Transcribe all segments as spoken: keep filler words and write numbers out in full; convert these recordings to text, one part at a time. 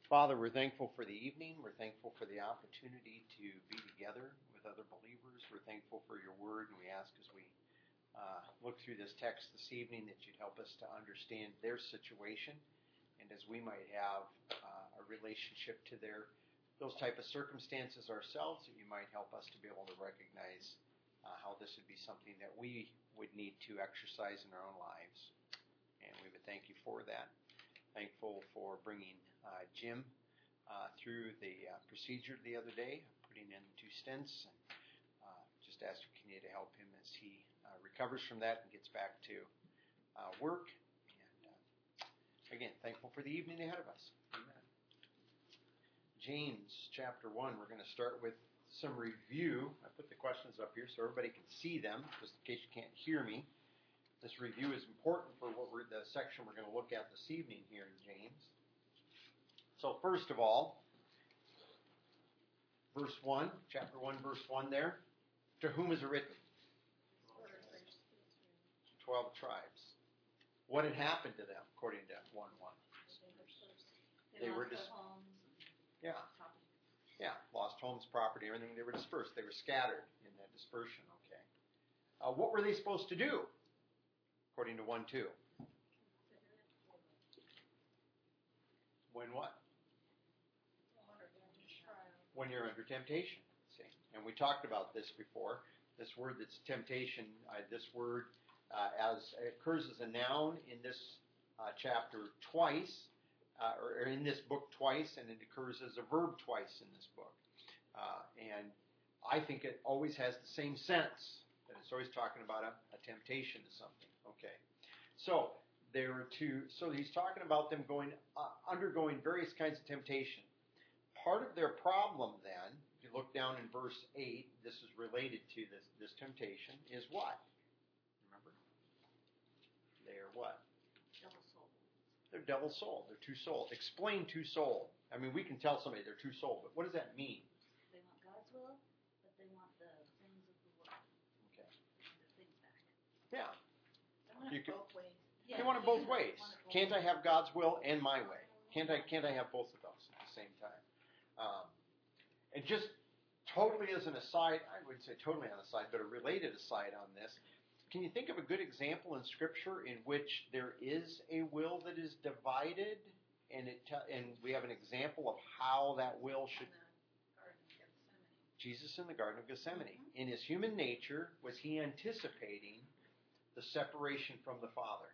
Father, we're thankful for the evening. We're thankful for the opportunity to be together with other believers. We're thankful for your word, and we ask as we uh, look through this text this evening that you'd help us to understand their situation, and as we might have uh, a relationship to their those type of circumstances ourselves, that you might help us to be able to recognize uh, how this would be something that we would need to exercise in our own lives. And we would thank you for that. Thankful for bringing uh, Jim uh, through the uh, procedure the other day, putting in two stents, and uh, just ask you continue to help him as he uh, recovers from that and gets back to uh, work. And uh, again, thankful for the evening ahead of us. Amen. James chapter one, we're going to start with some review. I put the questions up here so everybody can see them, just in case you can't hear me. This review is important for what we're, the section we're going to look at this evening here in James. So first of all, verse one, chapter one, verse one there. To whom is it written? Twelve tribes. What had happened to them, according to one one? They were dis- yeah, yeah, lost homes, property, everything. They were dispersed. They were scattered in that dispersion. Okay. Uh, what were they supposed to do? According to one two. When what? When you're under temptation. See? And we talked about this before. This word that's temptation, uh, this word uh, as it occurs as a noun in this uh, chapter twice, uh, or in this book twice, and it occurs as a verb twice in this book. Uh, and I think it always has the same sense. That it's always talking about a, a temptation to something. Okay, so there were two. So he's talking about them going, uh, undergoing various kinds of temptation. Part of their problem, then, if you look down in verse eight, this is related to this this temptation. Is what? Remember, they are what? Double-souled. They're double-souled. They're two-souled. Explain two-souled. I mean, we can tell somebody they're two-souled, but what does that mean? They want God's will, but they want the things of the world. Okay. The things back. Yeah. They want You it can, both ways. You Yeah, want it both yeah, ways. want it both Can't I ways. have God's will and my way? Can't I? Can't I have both of those at the same time? Um, and just totally as an aside, I wouldn't say totally on the side, but a related aside on this. Can you think of a good example in Scripture in which there is a will that is divided, and it te- and we have an example of how that will should? In the Garden of Gethsemane. Jesus in the Garden of Gethsemane. Mm-hmm. In his human nature, was he anticipating the separation from the Father?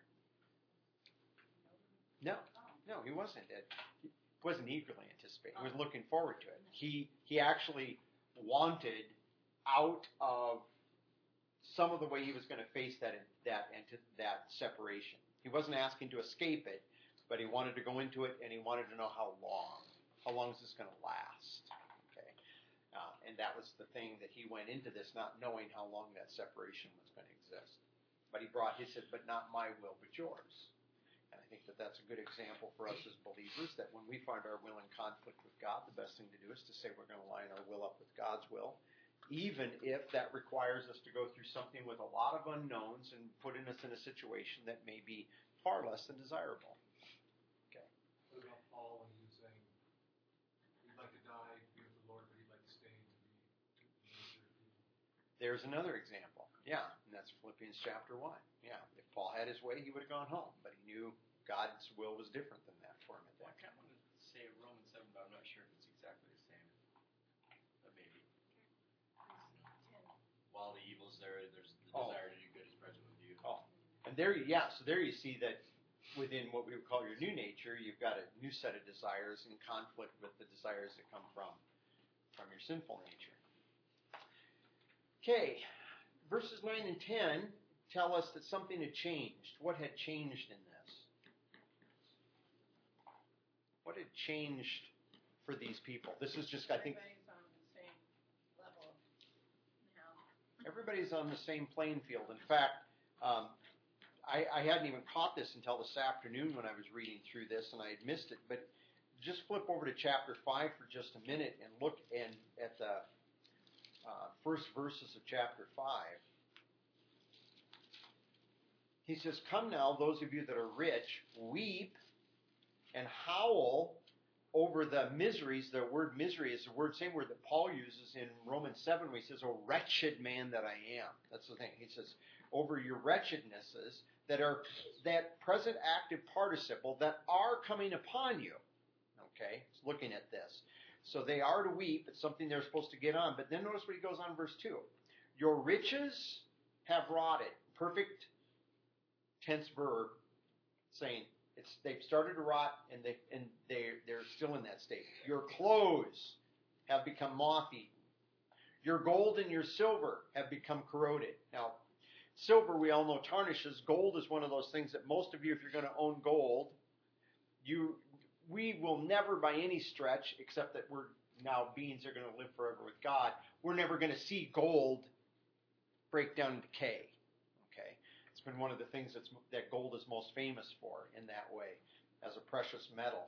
No, no, he wasn't. He wasn't eagerly anticipating. He was looking forward to it. He he actually wanted out of some of the way he was going to face that that that separation. He wasn't asking to escape it, but he wanted to go into it, and he wanted to know how long. How long is this going to last? Okay, uh, and that was the thing that he went into this not knowing how long that separation was going to exist. But he brought, he said, but not my will, but yours. And I think that that's a good example for us as believers, that when we find our will in conflict with God, the best thing to do is to say we're going to line our will up with God's will, even if that requires us to go through something with a lot of unknowns and putting us in a situation that may be far less than desirable. Okay. What about Paul when he was saying he'd like to die, be with the Lord, but he'd like to stay and be minister to people? There's another example. Yeah, and that's Philippians chapter one. Yeah, if Paul had his way, he would have gone home, but he knew God's will was different than that for him at Well, I that kind time. of want to say Romans seven, but I'm not sure if it's exactly the same. But maybe. While the evil's there, there's the Oh. desire to do good is present with you. Oh, and there, yeah, so there you see that within what we would call your new nature, you've got a new set of desires in conflict with the desires that come from, from your sinful nature. Okay, verses nine and ten tell us that something had changed. What had changed in this? What had changed for these people? This is just, I think... Everybody's on the same level now. Everybody's on the same playing field. In fact, um, I, I hadn't even caught this until this afternoon when I was reading through this, and I had missed it. But just flip over to chapter five for just a minute and look and at the uh, first verses of chapter five. He says, "Come now, those of you that are rich, weep and howl over the miseries. The word misery is the word, same word that Paul uses in Romans seven when he says, "Oh, wretched man that I am." That's the thing. He says, over your wretchednesses that are that present active participle that are coming upon you. Okay, it's looking at this. So they are to weep. It's something they're supposed to get on. But then notice what he goes on in verse two. Your riches have rotted. Perfect tense verb saying it's they've started to rot and they and they they're still in that state. Your clothes have become moth-eaten. Your gold and your silver have become corroded. Now, silver we all know tarnishes. Gold is one of those things that most of you, if you're going to own gold, you we will never by any stretch, except that we're now beings that are going to live forever with God, we're never going to see gold break down and decay. Okay, it's been one of the things that's, that gold is most famous for in that way, as a precious metal.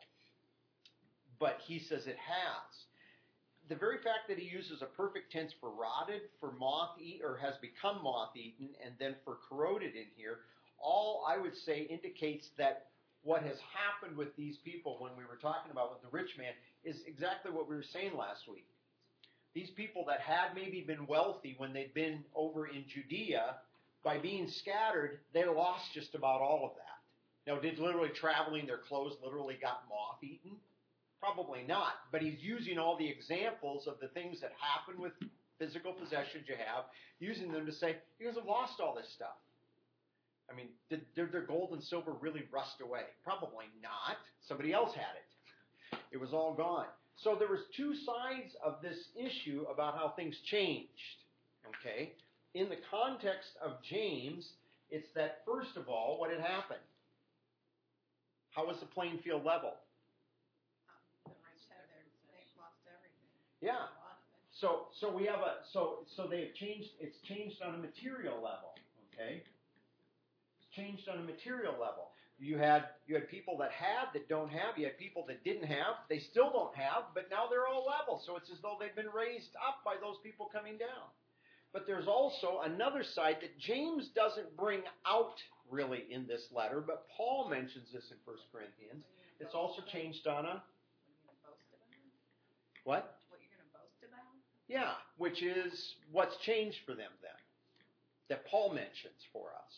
But he says it has. The very fact that he uses a perfect tense for rotted, for moth-eaten, or has become moth-eaten, and then for corroded in here, all I would say indicates that what has happened with these people when we were talking about with the rich man is exactly what we were saying last week. These people that had maybe been wealthy when they'd been over in Judea, by being scattered, they lost just about all of that. Now, did literally traveling, their clothes literally got moth-eaten? Probably not. But he's using all the examples of the things that happen with physical possessions you have, using them to say, you guys have lost all this stuff. I mean, did, did their gold and silver really rust away? Probably not. Somebody else had it. It was all gone. So there was two sides of this issue about how things changed. Okay? In the context of James, it's that, first of all, what had happened? How was the playing field level? The rich have their, they've lost everything. Yeah. A lot of it. So so we have a so so they've changed it's changed on a material level. Okay? Changed on a material level. You had you had people that had that don't have. You had people that didn't have. They still don't have, but now they're all level. So it's as though they've been raised up by those people coming down. But there's also another side that James doesn't bring out really in this letter, but Paul mentions this in First Corinthians. It's also changed on a what? What you're going to boast about? Yeah, which is what's changed for them then, that Paul mentions for us.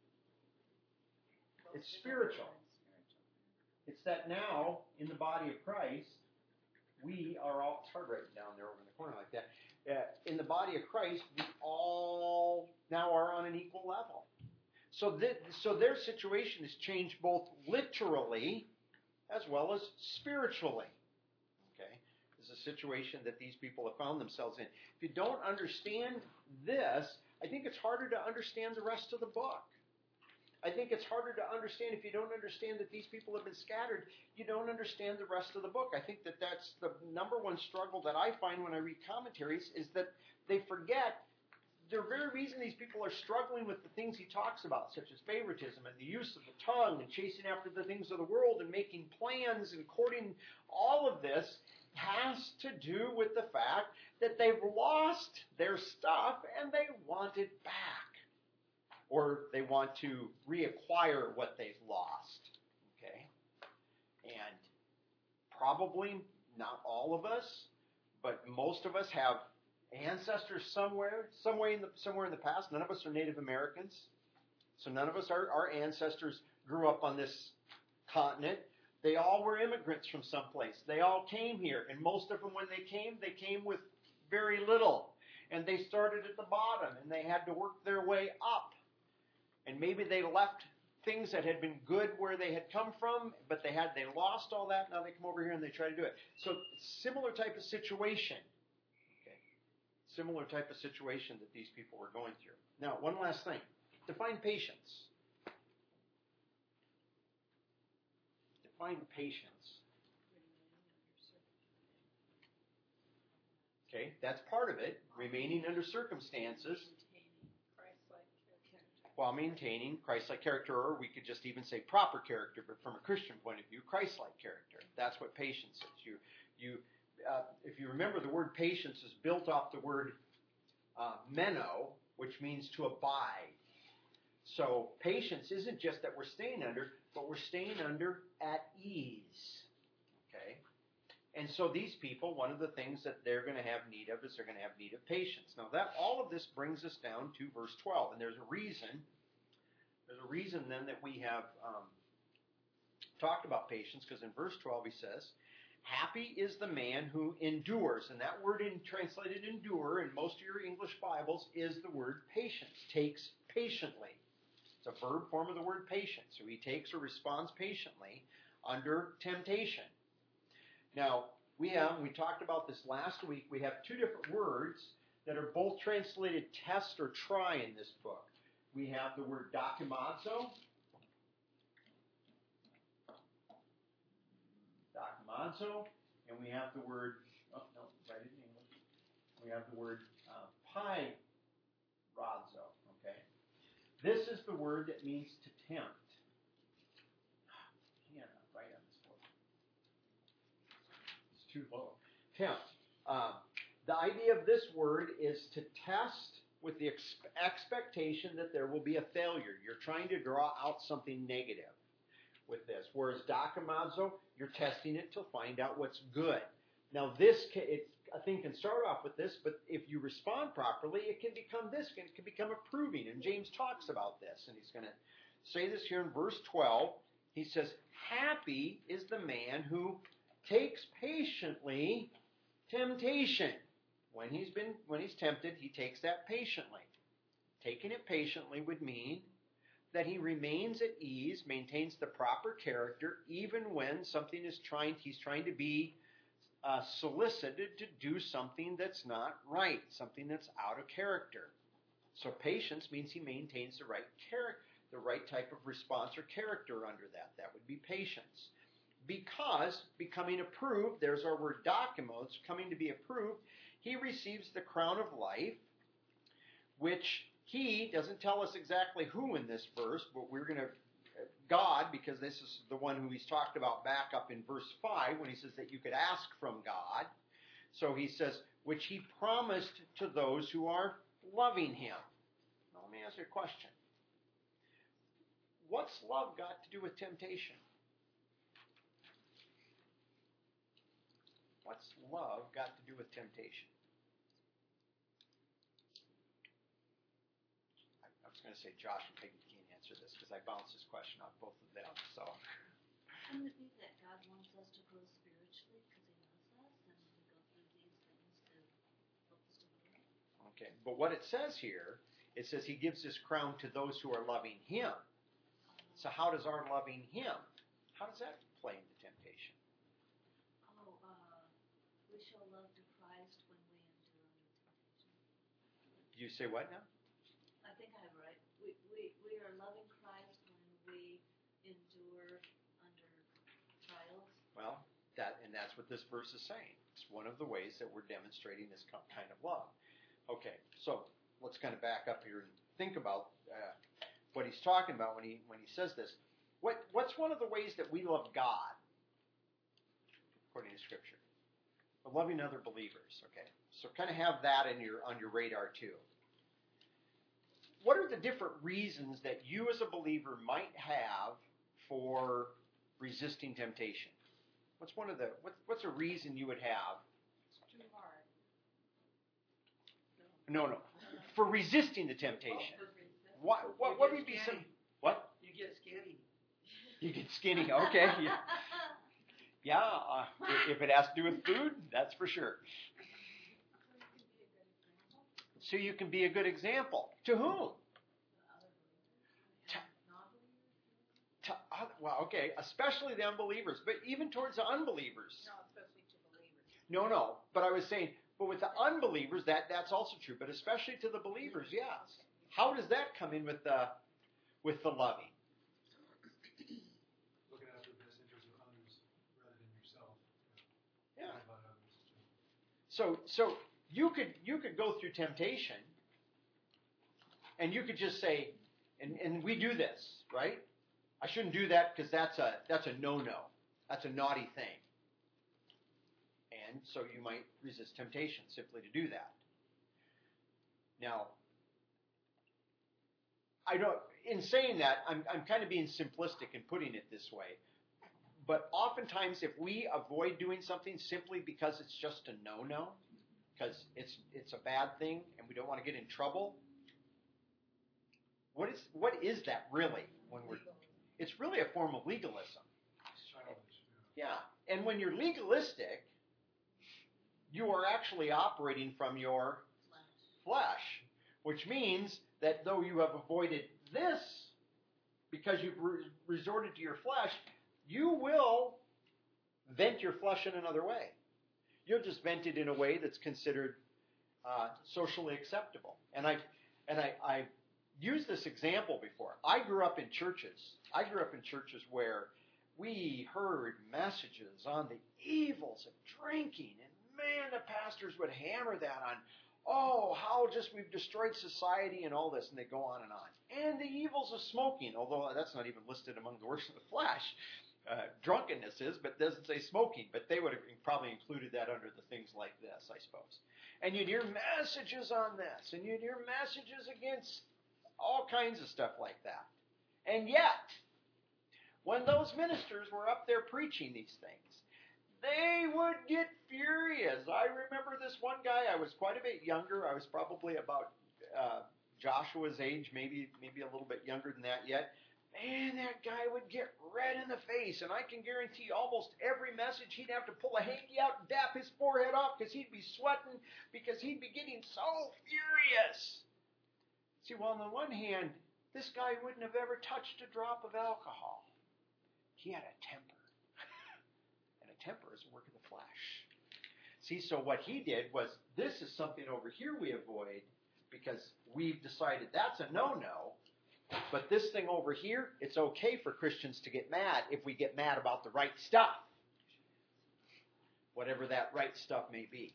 It's spiritual. It's that now, in the body of Christ, we are all, it's hard writing down there over in the corner like that. Uh, in the body of Christ, we all now are on an equal level. So, th- so their situation has changed both literally as well as spiritually. Okay? This is a situation that these people have found themselves in. If you don't understand this, I think it's harder to understand the rest of the book. I think it's harder to understand if you don't understand that these people have been scattered. You don't understand the rest of the book. I think that that's the number one struggle that I find when I read commentaries is that they forget the very reason these people are struggling with the things he talks about, such as favoritism and the use of the tongue and chasing after the things of the world and making plans and courting. All of this has to do with the fact that they've lost their stuff and they want it back. Or they want to reacquire what they've lost. Okay? And probably not all of us, but most of us have ancestors somewhere, somewhere in the, somewhere in the past. None of us are Native Americans. So none of us, are, our ancestors grew up on this continent. They all were immigrants from someplace. They all came here. And most of them, when they came, they came with very little. And they started at the bottom, and they had to work their way up. And maybe they left things that had been good where they had come from, but they had they lost all that. Now they come over here and they try to do it. So similar type of situation. Okay. Similar type of situation that these people were going through. Now, one last thing. Define patience. Define patience. Okay, that's part of it. Remaining under circumstances. While maintaining Christ-like character, or we could just even say proper character, but from a Christian point of view, Christ-like character. That's what patience is. You, you, uh, if you remember, the word patience is built off the word uh, meno, which means to abide. So patience isn't just that we're staying under, but we're staying under at ease. Okay? And so these people, one of the things that they're going to have need of is they're going to have need of patience. Now that all of this brings us down to verse twelve, and there's a reason. There's a reason then that we have um, talked about patience, because in verse twelve he says, "Happy is the man who endures," and that word in translated "endure" in most of your English Bibles is the word patience. Takes patiently. It's a verb form of the word patience. So he takes or responds patiently under temptation. Now, we have, we talked about this last week, we have two different words that are both translated test or try in this book. We have the word dokimazo, dokimazo, and we have the word, oh, no, right in English, we have the word uh, pyrazo, okay? This is the word that means to tempt. Too low. Tempt. Um, the idea of this word is to test with the ex- expectation that there will be a failure. You're trying to draw out something negative with this. Whereas dokimazo, you're testing it to find out what's good. Now this, can, it, I think, can start off with this, but if you respond properly, it can become this. It can become approving. And James talks about this, and he's going to say this here in verse twelve. He says, "Happy is the man who takes patiently temptation." When he's been, when he's tempted, he takes that patiently. Taking it patiently would mean that he remains at ease, maintains the proper character, even when something is trying, he's trying to be uh, solicited to do something that's not right, something that's out of character. So patience means he maintains the right character, the right type of response or character under that. That would be patience. Because becoming approved, there's our word dokimos, coming to be approved, he receives the crown of life, which he doesn't tell us exactly who in this verse, but we're going to, God, because this is the one who he's talked about back up in verse five, when he says that you could ask from God. So he says, which he promised to those who are loving him. Now let me ask you a question. What's love got to do with temptation? What's love got to do with temptation? I, I was going to say Josh and Peggy can't answer this because I bounced this question off both of them. So, Can it be that God wants us to grow spiritually because He loves us, and we go through these things to help us to grow? okay. But what it says here, it says He gives this crown to those who are loving Him. So how does our loving Him, how does that play into temptation? Oh, uh, we show love to Christ when we endure under temptation. You say what now? I think I have it right. We, we, we are loving Christ when we endure under trials. Well, that and that's what this verse is saying. It's one of the ways that we're demonstrating this kind of love. Okay, so let's kind of back up here and think about uh, what he's talking about when he when he says this. What what's one of the ways that we love God, according to Scripture? We're loving other believers. Okay, so kind of have that in your on your radar too. What are the different reasons that you as a believer might have for resisting temptation? What's one of the what's what's a reason you would have? It's too hard. No, no, for resisting the temptation. Oh, for resistance. What what You what get would be skinny. some what? You get skinny. You get skinny. Okay. Yeah. Yeah, uh, if, if it has to do with food, that's for sure. So you can be a good example. To whom? To, to other, well, okay, especially the unbelievers, but even towards the unbelievers. No, especially to believers. No, no, but I was saying, but with the unbelievers, that, that's also true, but especially to the believers, yes. How does that come in with the, with the loving? Looking out for the best interest of others rather than yourself. Yeah. About others. So, so you could you could go through temptation, and you could just say, and, and we do this, right? I shouldn't do that because that's a that's a no-no. That's a naughty thing. And so you might resist temptation simply to do that. Now, I don't. In saying that, I'm I'm kind of being simplistic in putting it this way. but oftentimes, if we avoid doing something simply because it's just a no-no, because it's it's a bad thing and we don't want to get in trouble, what is what is that really? When we're, it's really a form of legalism. It's childish. Yeah, and when you're legalistic, you are actually operating from your flesh, which means that though you have avoided this because you've re- resorted to your flesh, you will vent your flesh in another way. You'll just vent it in a way that's considered uh, socially acceptable. And I and I, I used this example before. I grew up in churches. I grew up in churches where we heard messages on the evils of drinking, and man, the pastors would hammer that on. Oh, how just we've destroyed society and all this, and they go on and on. And the evils of smoking, although that's not even listed among the works of the flesh. Uh, drunkenness is, but doesn't say smoking. But they would have probably included that under the things like this, I suppose. And you'd hear messages on this, and you'd hear messages against all kinds of stuff like that. And yet, when those ministers were up there preaching these things, they would get furious. I remember this one guy, I was quite a bit younger. I was probably about uh, Joshua's age, maybe maybe a little bit younger than that yet. Man, that guy would get red in the face, and I can guarantee almost every message he'd have to pull a hanky out and dap his forehead off because he'd be sweating because he'd be getting so furious. See, well, on the one hand, this guy wouldn't have ever touched a drop of alcohol. He had a temper. And a temper is a work of the flesh. See, so what he did was, this is something over here we avoid because we've decided that's a no-no. But this thing over here, it's okay for Christians to get mad if we get mad about the right stuff. Whatever that right stuff may be.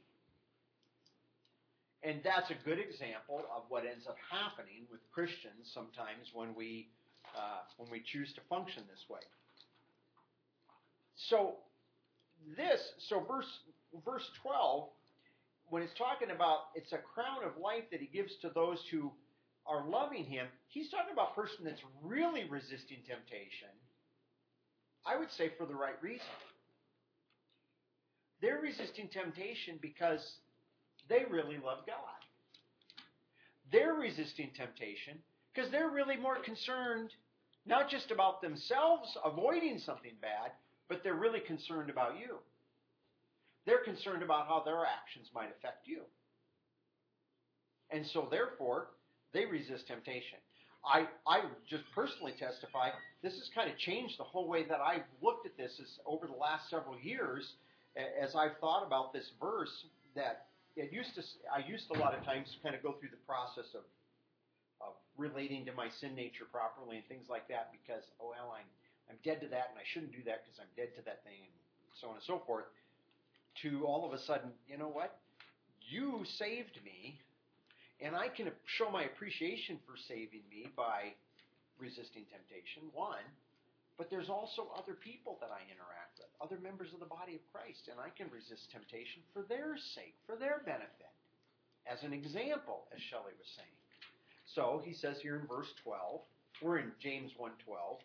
And that's a good example of what ends up happening with Christians sometimes when we uh, when we choose to function this way. So this, so verse verse twelve, when it's talking about it's a crown of life that he gives to those who are loving him, he's talking about a person that's really resisting temptation, I would say for the right reason. They're resisting temptation because they really love God. They're resisting temptation because they're really more concerned not just about themselves avoiding something bad, but they're really concerned about you. They're concerned about how their actions might affect you. And so therefore, they resist temptation. I, I just personally testify, this has kind of changed the whole way that I've looked at this is over the last several years as I've thought about this verse, that it used to, I used a lot of times to kind of go through the process of, of relating to my sin nature properly and things like that because, oh, well, I'm, I'm dead to that and I shouldn't do that because I'm dead to that thing and so on and so forth, to all of a sudden, you know what? You saved me. And I can show my appreciation for saving me by resisting temptation, one. But there's also other people that I interact with, other members of the body of Christ. And I can resist temptation for their sake, for their benefit. As an example, as Shelley was saying. So he says here in verse twelve, we're in James one twelve.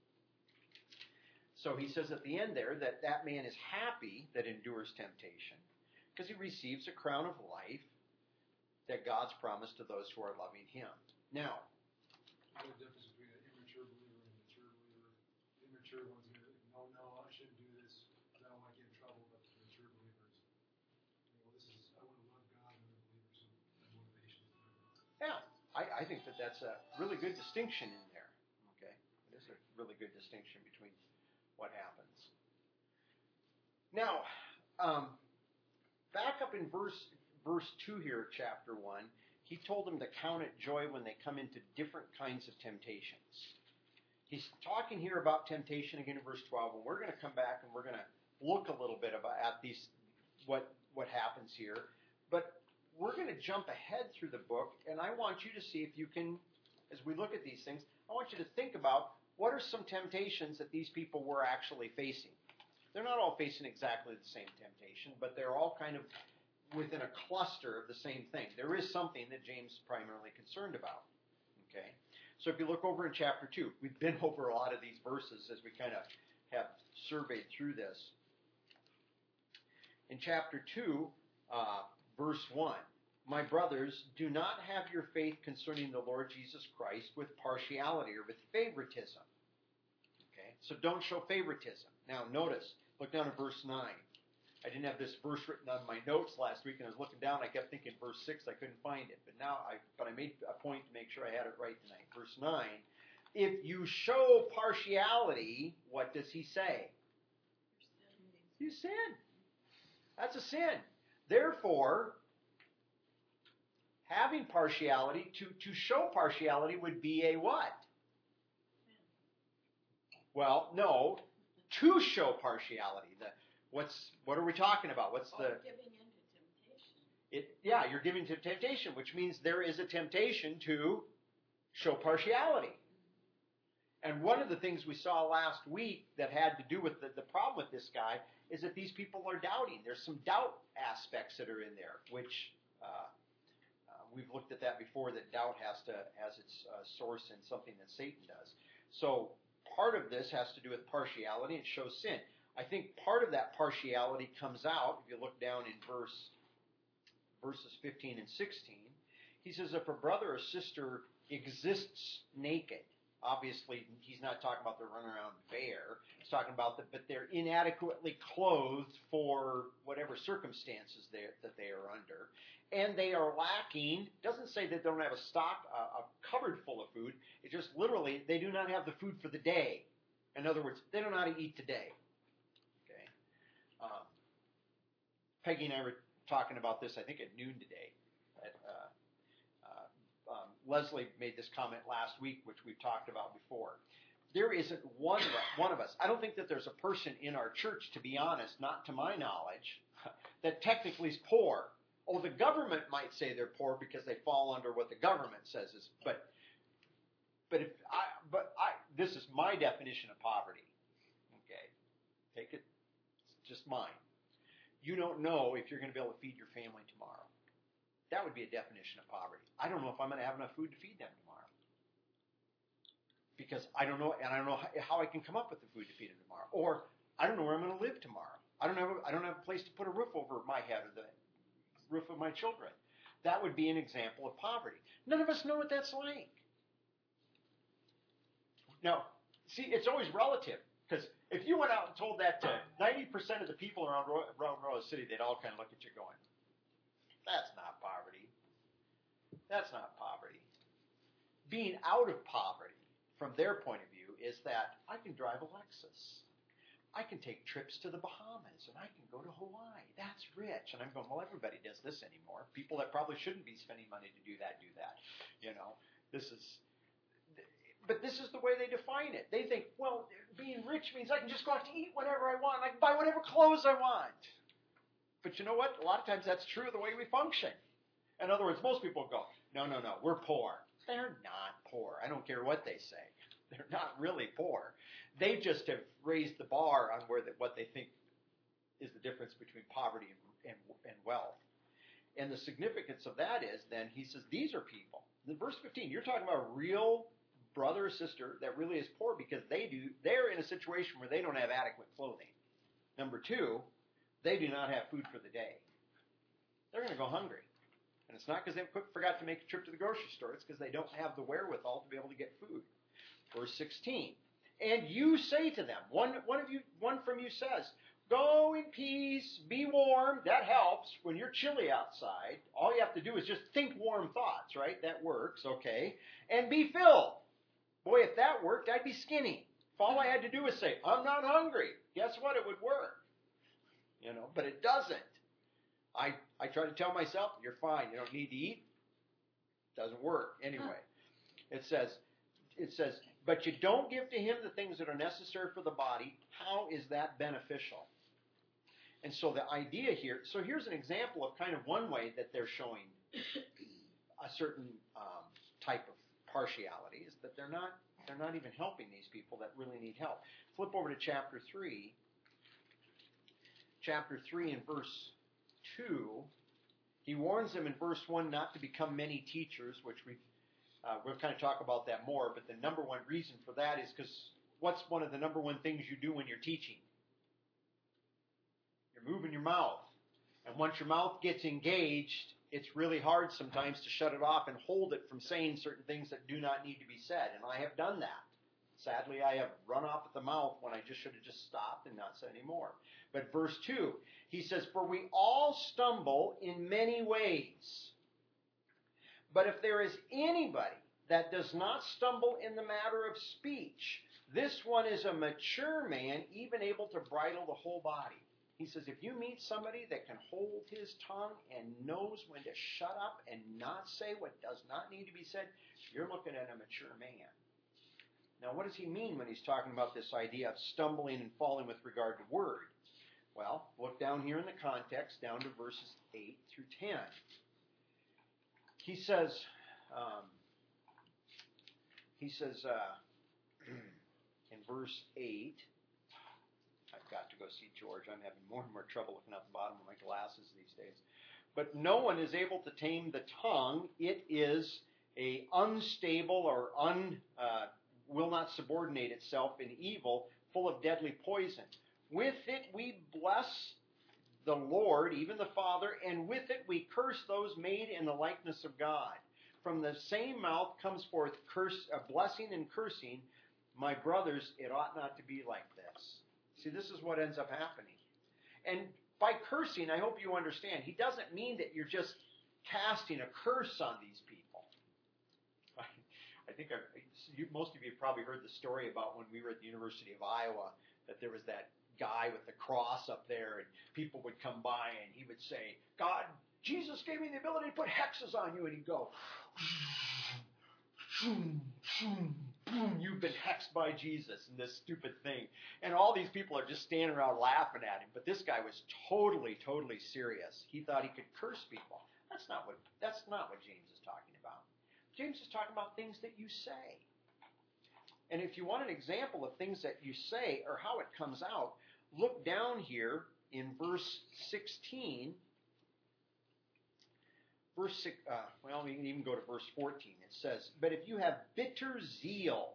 So he says at the end there that that man is happy that endures temptation because he receives a crown of life that God's promised to those who are loving him. Now, What's the difference between an immature believer and a mature believer? The immature one's going to, no, no, I shouldn't do this because I don't want to get in trouble. But the mature believers, you know, this is, I want to love God and other believers, so my motivation is different. yeah, I, I think that that's a really good distinction in there. Okay, it is a really good distinction between what happens. Now, um, back up in verse verse two here, chapter one, he told them to count it joy when they come into different kinds of temptations. He's talking here about temptation again in verse twelve, and we're going to come back and we're going to look a little bit about at these what what happens here. But we're going to jump ahead through the book, and I want you to see if you can, as we look at these things, I want you to think about what are some temptations that these people were actually facing. They're not all facing exactly the same temptation, but they're all kind of within a cluster of the same thing. There is something that James is primarily concerned about. Okay? So if you look over in chapter two, we've been over a lot of these verses as we kind of have surveyed through this. In chapter two, uh, verse one, my brothers, do not have your faith concerning the Lord Jesus Christ with partiality or with favoritism. Okay, so don't show favoritism. Now notice, look down at verse nine. I didn't have this verse written on my notes last week, and I was looking down. I kept thinking verse six. I couldn't find it, but now I. But I made a point to make sure I had it right tonight. Verse nine. If you show partiality, what does he say? You sin. That's a sin. Therefore, having partiality, to, to show partiality would be a what? Well, no. To show partiality. The what's what are we talking about? What's Oh, the giving in to temptation. it yeah, you're giving to temptation, which means there is a temptation to show partiality. And one of the things we saw last week that had to do with the, the problem with this guy is that these people are doubting. There's some doubt aspects that are in there, which uh, uh, we've looked at that before, that doubt has to has its uh, source in something that Satan does. So part of this has to do with partiality. It shows sin. I think part of that partiality comes out, if you look down in verse verses fifteen and sixteen. He says, if a brother or sister exists naked, obviously, he's not talking about they're running around bare. He's talking about that, but they're inadequately clothed for whatever circumstances that they are under, and they are lacking. Doesn't say that they don't have a stock, a, a cupboard full of food. It's just literally they do not have the food for the day. In other words, they don't know how to eat today. Okay. Um, Peggy and I were talking about this, I think, at noon today. At, uh, Um, Leslie made this comment last week, which we've talked about before. There isn't one one of us. I don't think that there's a person in our church, to be honest, not to my knowledge, that technically is poor. Oh, the government might say they're poor because they fall under what the government says is. But but if I but I this is my definition of poverty. Okay, take it. It's just mine. You don't know if you're going to be able to feed your family tomorrow. That would be a definition of poverty. I don't know if I'm going to have enough food to feed them tomorrow. Because I don't know, and I don't know how I can come up with the food to feed them tomorrow. Or I don't know where I'm going to live tomorrow. I don't have a, I don't have a place to put a roof over my head or the roof of my children. That would be an example of poverty. None of us know what that's like. Now, see, it's always relative. Because if you went out and told that to ninety percent of the people around, around Rose City, they'd all kind of look at you going, that's not poverty. That's not poverty. Being out of poverty, from their point of view, is that I can drive a Lexus. I can take trips to the Bahamas, and I can go to Hawaii. That's rich. And I'm going, well, everybody does this anymore. People that probably shouldn't be spending money to do that, do that. You know, this is... But this is the way they define it. They think, well, being rich means I can just go out to eat whenever I want. I can buy whatever clothes I want. But you know what? A lot of times that's true of the way we function. In other words, most people go, no, no, no, we're poor. They're not poor. I don't care what they say. They're not really poor. They just have raised the bar on where the, what they think is the difference between poverty and, and, and wealth. And the significance of that is then he says these are people. In verse fifteen, you're talking about a real brother or sister that really is poor because they do, they're in a situation where they don't have adequate clothing. Number two, they do not have food for the day. They're going to go hungry. And it's not because they forgot to make a trip to the grocery store. It's because they don't have the wherewithal to be able to get food. Verse sixteen. And you say to them, one, one of you, one from you says, go in peace, be warm. That helps when you're chilly outside. All you have to do is just think warm thoughts, right? That works, okay. And be filled. Boy, if that worked, I'd be skinny. If all I had to do was say, I'm not hungry, guess what? It would work. You know, but it doesn't. I, I try to tell myself, you're fine. You don't need to eat. Doesn't work. Anyway, it says, it says, but you don't give to him the things that are necessary for the body. How is that beneficial? And so the idea here, so here's an example of kind of one way that they're showing a certain um, type of partiality is that they're not, they're not even helping these people that really need help. Flip over to chapter three. Chapter three and verse two, he warns them in verse one not to become many teachers, which we've, uh, we'll kind of talk about that more, but the number one reason for that is because what's one of the number one things you do when you're teaching? You're moving your mouth. And once your mouth gets engaged, it's really hard sometimes to shut it off and hold it from saying certain things that do not need to be said. And I have done that. Sadly, I have run off at the mouth when I just should have just stopped and not said any more. But verse two, he says, "For we all stumble in many ways. But if there is anybody that does not stumble in the matter of speech, this one is a mature man, even able to bridle the whole body." He says, if you meet somebody that can hold his tongue and knows when to shut up and not say what does not need to be said, you're looking at a mature man. Now, what does he mean when he's talking about this idea of stumbling and falling with regard to word? Well, look down here in the context, down to verses eight through ten. He says, um, he says uh, in verse eight, I've got to go see George. I'm having more and more trouble looking out the bottom of my glasses these days. But no one is able to tame the tongue. It is a unstable or un, uh, will not subordinate itself in evil, full of deadly poison. With it we bless the Lord, even the Father, and with it we curse those made in the likeness of God. From the same mouth comes forth curse, uh, blessing and cursing. My brothers, it ought not to be like this. See, this is what ends up happening. And by cursing, I hope you understand, he doesn't mean that you're just casting a curse on these people. I think I've, you, most of you have probably heard the story about when we were at the University of Iowa, that there was that guy with the cross up there, and people would come by, and he would say, God, Jesus gave me the ability to put hexes on you, and he'd go, you've been hexed by Jesus and this stupid thing. And all these people are just standing around laughing at him. But this guy was totally, totally serious. He thought he could curse people. That's not what, that's not what James is talking about. James is talking about things that you say. And if you want an example of things that you say or how it comes out, look down here in verse sixteen. Verse six, uh, well, we can even go to verse fourteen. It says, but if you have bitter zeal,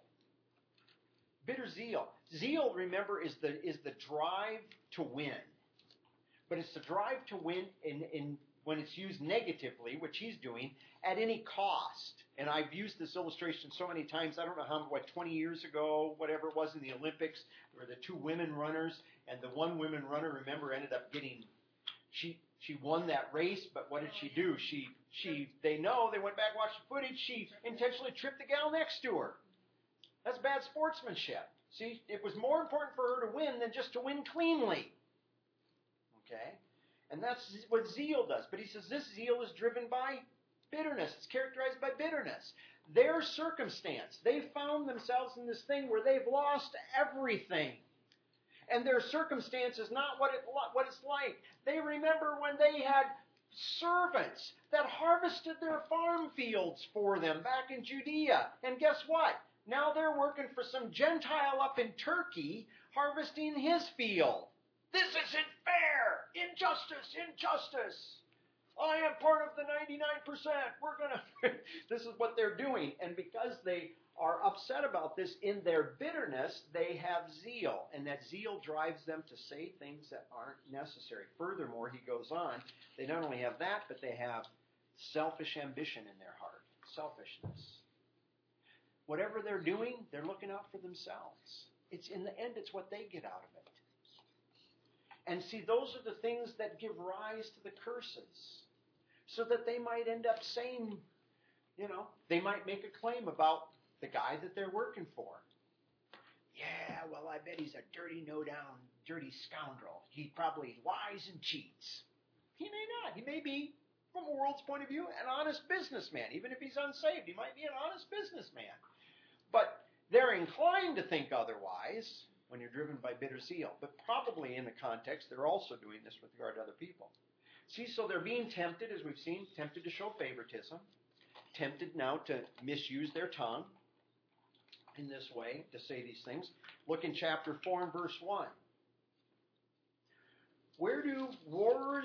bitter zeal. Zeal, remember, is the is the drive to win. But it's the drive to win in, in when it's used negatively, which he's doing, at any cost. And I've used this illustration so many times. I don't know how, what, twenty years ago, whatever it was in the Olympics, there were the two women runners, and the one women runner, remember, ended up getting, she she won that race, but what did she do? She she they know, they went back and watched the footage, she intentionally tripped the gal next to her. That's bad sportsmanship. See, it was more important for her to win than just to win cleanly. Okay? And that's what zeal does. But he says this zeal is driven by bitterness. It's characterized by bitterness. Their circumstance, they found themselves in this thing where they've lost everything. And their circumstance is not what, it, what it's like. They remember when they had servants that harvested their farm fields for them back in Judea. And guess what? Now they're working for some Gentile up in Turkey harvesting his field. This isn't fair. Injustice, injustice. I am part of the ninety-nine percent. We're going to... This is what they're doing. And because they are upset about this, in their bitterness, they have zeal. And that zeal drives them to say things that aren't necessary. Furthermore, he goes on, they not only have that, but they have selfish ambition in their heart. Selfishness. Whatever they're doing, they're looking out for themselves. It's in the end, it's what they get out of it. And see, those are the things that give rise to the curses. So that they might end up saying, you know, they might make a claim about the guy that they're working for. Yeah, well, I bet he's a dirty, no-down, dirty scoundrel. He probably lies and cheats. He may not. He may be, from a world's point of view, an honest businessman. Even if he's unsaved, he might be an honest businessman. But they're inclined to think otherwise when you're driven by bitter zeal. But probably in the context, they're also doing this with regard to other people. See, so they're being tempted, as we've seen, tempted to show favoritism, tempted now to misuse their tongue in this way, to say these things. Look in chapter four and verse one. Where do wars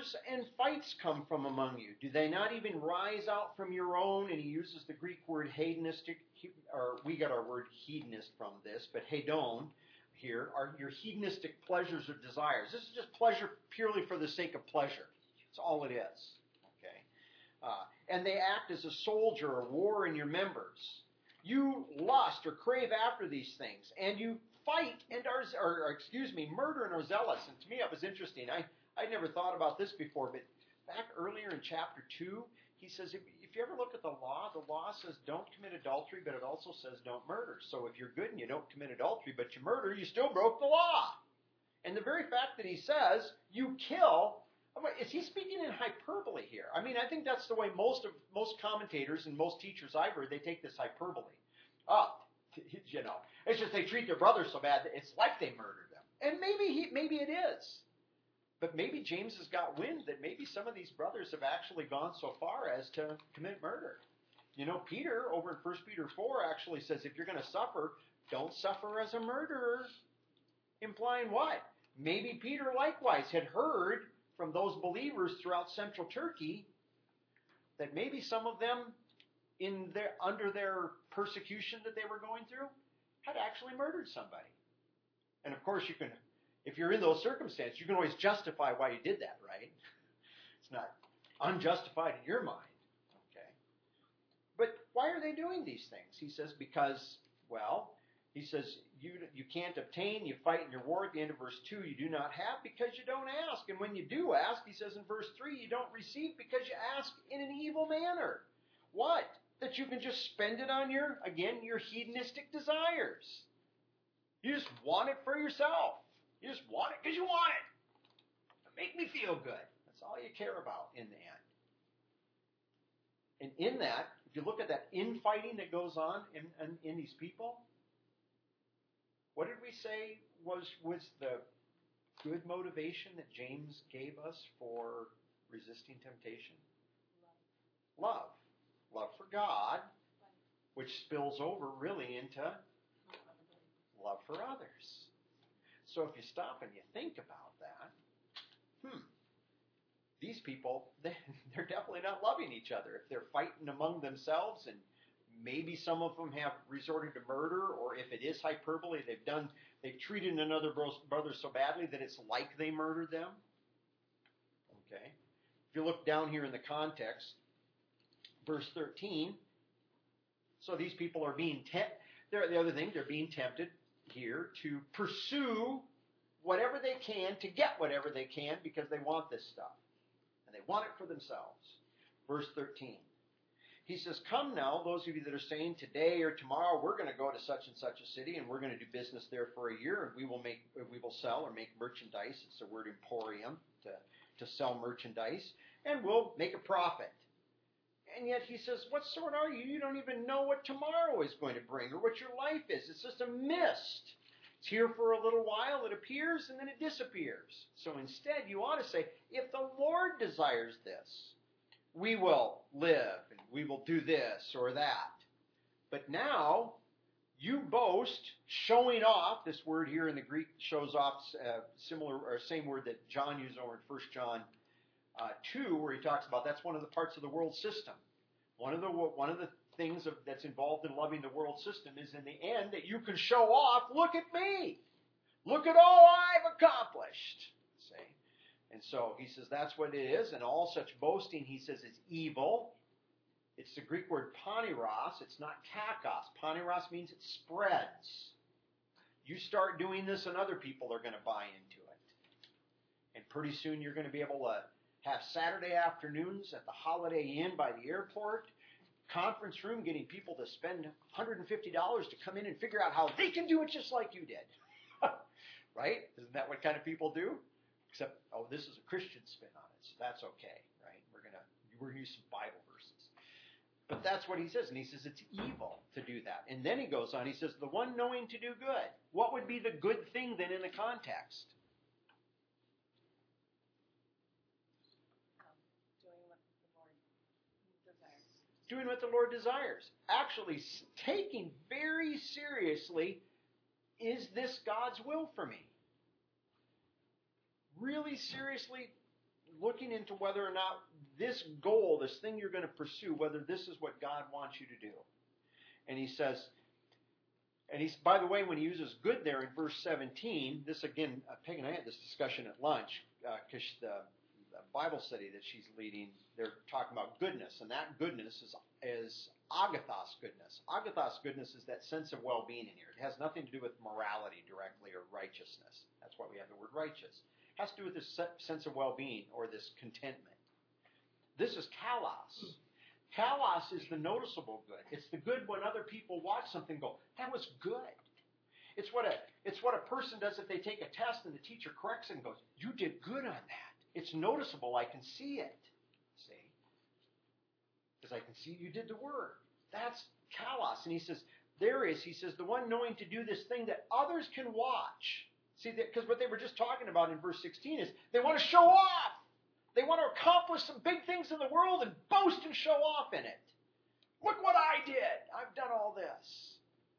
wars and fights come from among you? Do they not even rise out from your own? And he uses the Greek word hedonistic, or we got our word hedonist from this, but hedon here are your hedonistic pleasures or desires. This is just pleasure purely for the sake of pleasure. That's all it is. Okay, uh, and they act as a soldier or war in your members. You lust or crave after these things, and you fight and are, or, or excuse me, murder and are zealous. And to me, it was interesting. I I never thought about this before, but back earlier in chapter two, he says if, if you ever look at the law, the law says don't commit adultery, but it also says don't murder. So if you're good and you don't commit adultery, but you murder, you still broke the law. And the very fact that he says you kill. Is he speaking in hyperbole here? I mean, I think that's the way most of most commentators and most teachers I've heard, they take this hyperbole. Oh, you know, it's just they treat their brother so bad that it's like they murdered them. And maybe he, maybe it is. But maybe James has got wind that maybe some of these brothers have actually gone so far as to commit murder. You know, Peter over in First Peter four actually says if you're going to suffer, don't suffer as a murderer. Implying what? Maybe Peter likewise had heard from those believers throughout central Turkey that maybe some of them in their under their persecution that they were going through had actually murdered somebody. And of course you can, if you're in those circumstances, you can always justify why you did that, right? It's not unjustified in your mind. Okay. But why are they doing these things? He says because, well, he says, you you can't obtain, you fight in your war. At the end of verse two, you do not have because you don't ask. And when you do ask, he says in verse three, you don't receive because you ask in an evil manner. What? That you can just spend it on your, again, your hedonistic desires. You just want it for yourself. You just want it because you want it. Make me feel good. That's all you care about in the end. And in that, if you look at that infighting that goes on in, in, in these people, what did we say was, was the good motivation that James gave us for resisting temptation? Love. Love for God, which spills over really into love for others. So if you stop and you think about that, hmm, these people, they're definitely not loving each other. If they're fighting among themselves and maybe some of them have resorted to murder, or if it is hyperbole, they've done, they've treated another brother so badly that it's like they murdered them. Okay. If you look down here in the context, verse thirteen, so these people are being tempted. The other thing, they're being tempted here to pursue whatever they can, to get whatever they can, because they want this stuff. And they want it for themselves. Verse thirteen. He says, come now, those of you that are saying today or tomorrow we're going to go to such and such a city and we're going to do business there for a year and we will make, we will sell or make merchandise. It's the word emporium, to, to sell merchandise, and we'll make a profit. And yet he says, what sort are you? You don't even know what tomorrow is going to bring or what your life is. It's just a mist. It's here for a little while, it appears, and then it disappears. So instead, you ought to say, if the Lord desires this, we will live and we will do this or that. But now, you boast, showing off. This word here in the Greek shows off uh, similar or same word that John used over in First John uh, two, where he talks about that's one of the parts of the world system. One of the one of the things of, that's involved in loving the world system is in the end that you can show off. Look at me. Look at all I've accomplished. See? And so he says that's what it is, and all such boasting, he says, is evil. It's the Greek word paniros. It's not kakos. Paniros means it spreads. You start doing this, and other people are going to buy into it. And pretty soon you're going to be able to have Saturday afternoons at the Holiday Inn by the airport, conference room, getting people to spend one hundred fifty dollars to come in and figure out how they can do it just like you did. Right? Isn't that what kind of people do? Except, oh, this is a Christian spin on it, so that's okay, right? We're gonna we're gonna use some Bible verses. But that's what he says, and he says it's evil to do that. And then he goes on, he says, the one knowing to do good. What would be the good thing then in the context? Um, doing what the Lord desires. Doing what the Lord desires. Actually, taking very seriously, is this God's will for me? Really seriously looking into whether or not this goal, this thing you're going to pursue, whether this is what God wants you to do. And he says, and he's, by the way, when he uses good there in verse seventeen, this again, uh, Peg and I had this discussion at lunch, because uh, the, the Bible study that she's leading, they're talking about goodness, and that goodness is, is agathos goodness. Agathos goodness is that sense of well-being in here. It has nothing to do with morality directly or righteousness. That's why we have the word righteous. It has to do with this sense of well-being or this contentment. This is kalos. Kalos is the noticeable good. It's the good when other people watch something and go, that was good. It's what a it's what a person does if they take a test and the teacher corrects it and goes, you did good on that. It's noticeable. I can see it. See? Because I can see you did the work. That's kalos. And he says, there is, he says, the one knowing to do this thing that others can watch. See, because what they were just talking about in verse sixteen is they want to show off. They want to accomplish some big things in the world and boast and show off in it. Look what I did. I've done all this.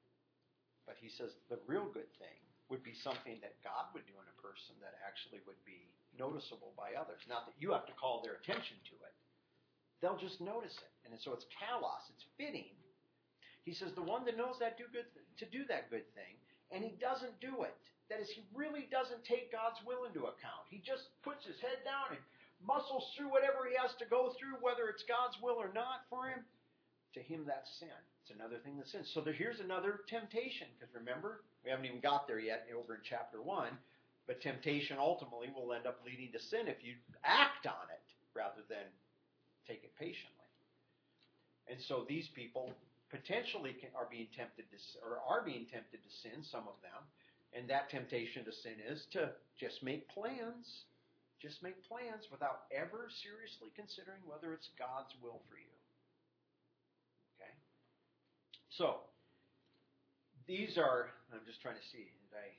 But he says the real good thing would be something that God would do in a person that actually would be noticeable by others. Not that you have to call their attention to it. They'll just notice it. And so it's kalos. It's fitting. He says the one that knows that do good to do that good thing, and he doesn't do it. That is, he really doesn't take God's will into account. He just puts his head down and muscles through whatever he has to go through, whether it's God's will or not for him. To him, that's sin. It's another thing that's sin. So there, here's another temptation. Because remember, we haven't even got there yet over in chapter one. But temptation ultimately will end up leading to sin if you act on it rather than take it patiently. And so these people potentially can, are being tempted to, or are being tempted to sin, some of them. And that temptation to sin is to just make plans. Just make plans without ever seriously considering whether it's God's will for you. Okay? So, these are, I'm just trying to see, did I,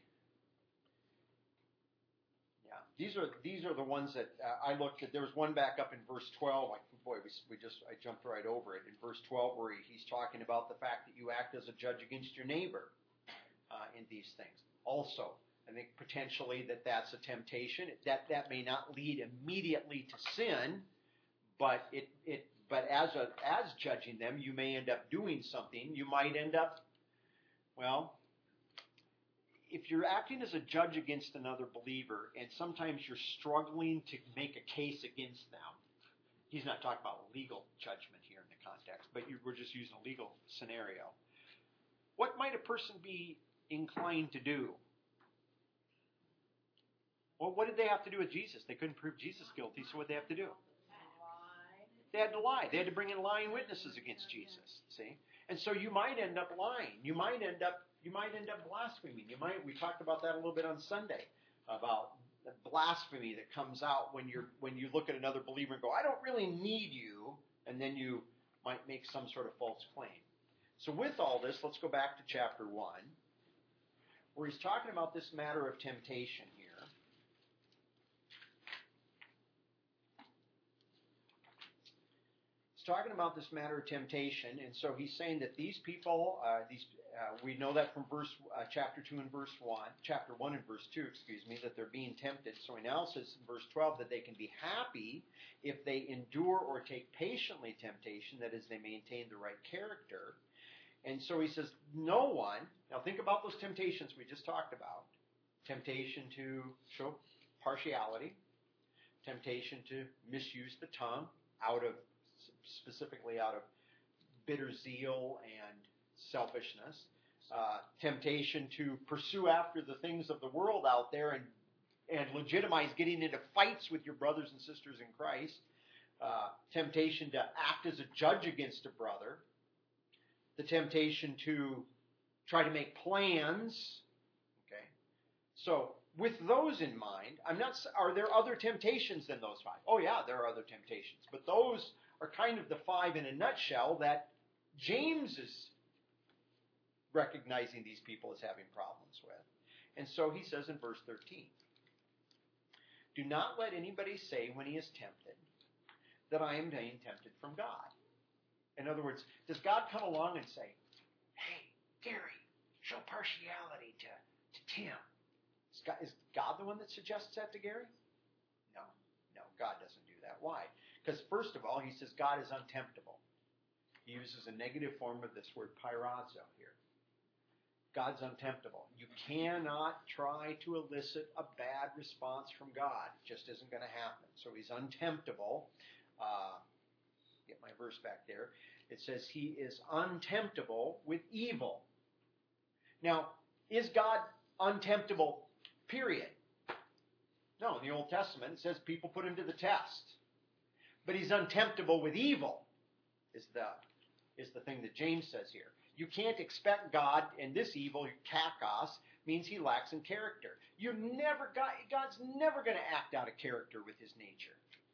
yeah, these are these are the ones that uh, I looked at. There was one back up in verse twelve. Like, boy, we, we just, I jumped right over it. In verse twelve where he, he's talking about the fact that you act as a judge against your neighbor uh, in these things. Also, I think potentially that that's a temptation. That that may not lead immediately to sin, but it it but as a as judging them, you may end up doing something. You might end up, well, if you're acting as a judge against another believer, and sometimes you're struggling to make a case against them. He's not talking about legal judgment here in the context, but you, we're just using a legal scenario. What might a person be inclined to do? Well, what did they have to do with Jesus? They couldn't prove Jesus guilty, so what did they have to do? They had to lie. They had to bring in lying witnesses against Jesus. See? And so you might end up lying. You might end up you might end up blaspheming. You might we talked about that a little bit on Sunday, about the blasphemy that comes out when you're when you look at another believer and go, I don't really need you, and then you might make some sort of false claim. So with all this, let's go back to chapter one, where he's talking about this matter of temptation here. Talking about this matter of temptation, and so he's saying that these people, uh, these uh, we know that from verse uh, chapter two and verse one, chapter one and verse two, excuse me, that they're being tempted. So he now says in verse twelve that they can be happy if they endure or take patiently temptation, that is, they maintain the right character. And so he says, no one. Now think about those temptations we just talked about: temptation to show partiality, temptation to misuse the tongue out of specifically out of bitter zeal and selfishness, uh, temptation to pursue after the things of the world out there and and legitimize getting into fights with your brothers and sisters in Christ, uh, temptation to act as a judge against a brother, the temptation to try to make plans. Okay, so with those in mind, I'm not. Are there other temptations than those five? Oh yeah, there are other temptations, but those are kind of the five in a nutshell that James is recognizing these people as having problems with. And so he says in verse thirteen, do not let anybody say when he is tempted that I am being tempted from God. In other words, does God come along and say, hey, Gary, show partiality to, to Tim? Is God, is God the one that suggests that to Gary? No, no. God doesn't do that. Why? Because first of all, he says God is untemptable. He uses a negative form of this word pyrazo here. God's untemptable. You cannot try to elicit a bad response from God. It just isn't going to happen. So he's untemptable. Uh, get my verse back there. It says he is untemptable with evil. Now, is God untemptable, period? No, in the Old Testament it says people put him to the test. But he's untemptable with evil, is the, is the thing that James says here. You can't expect God, and this evil, kakos, means he lacks in character. You're never, God, God's never going to act out of character with his nature.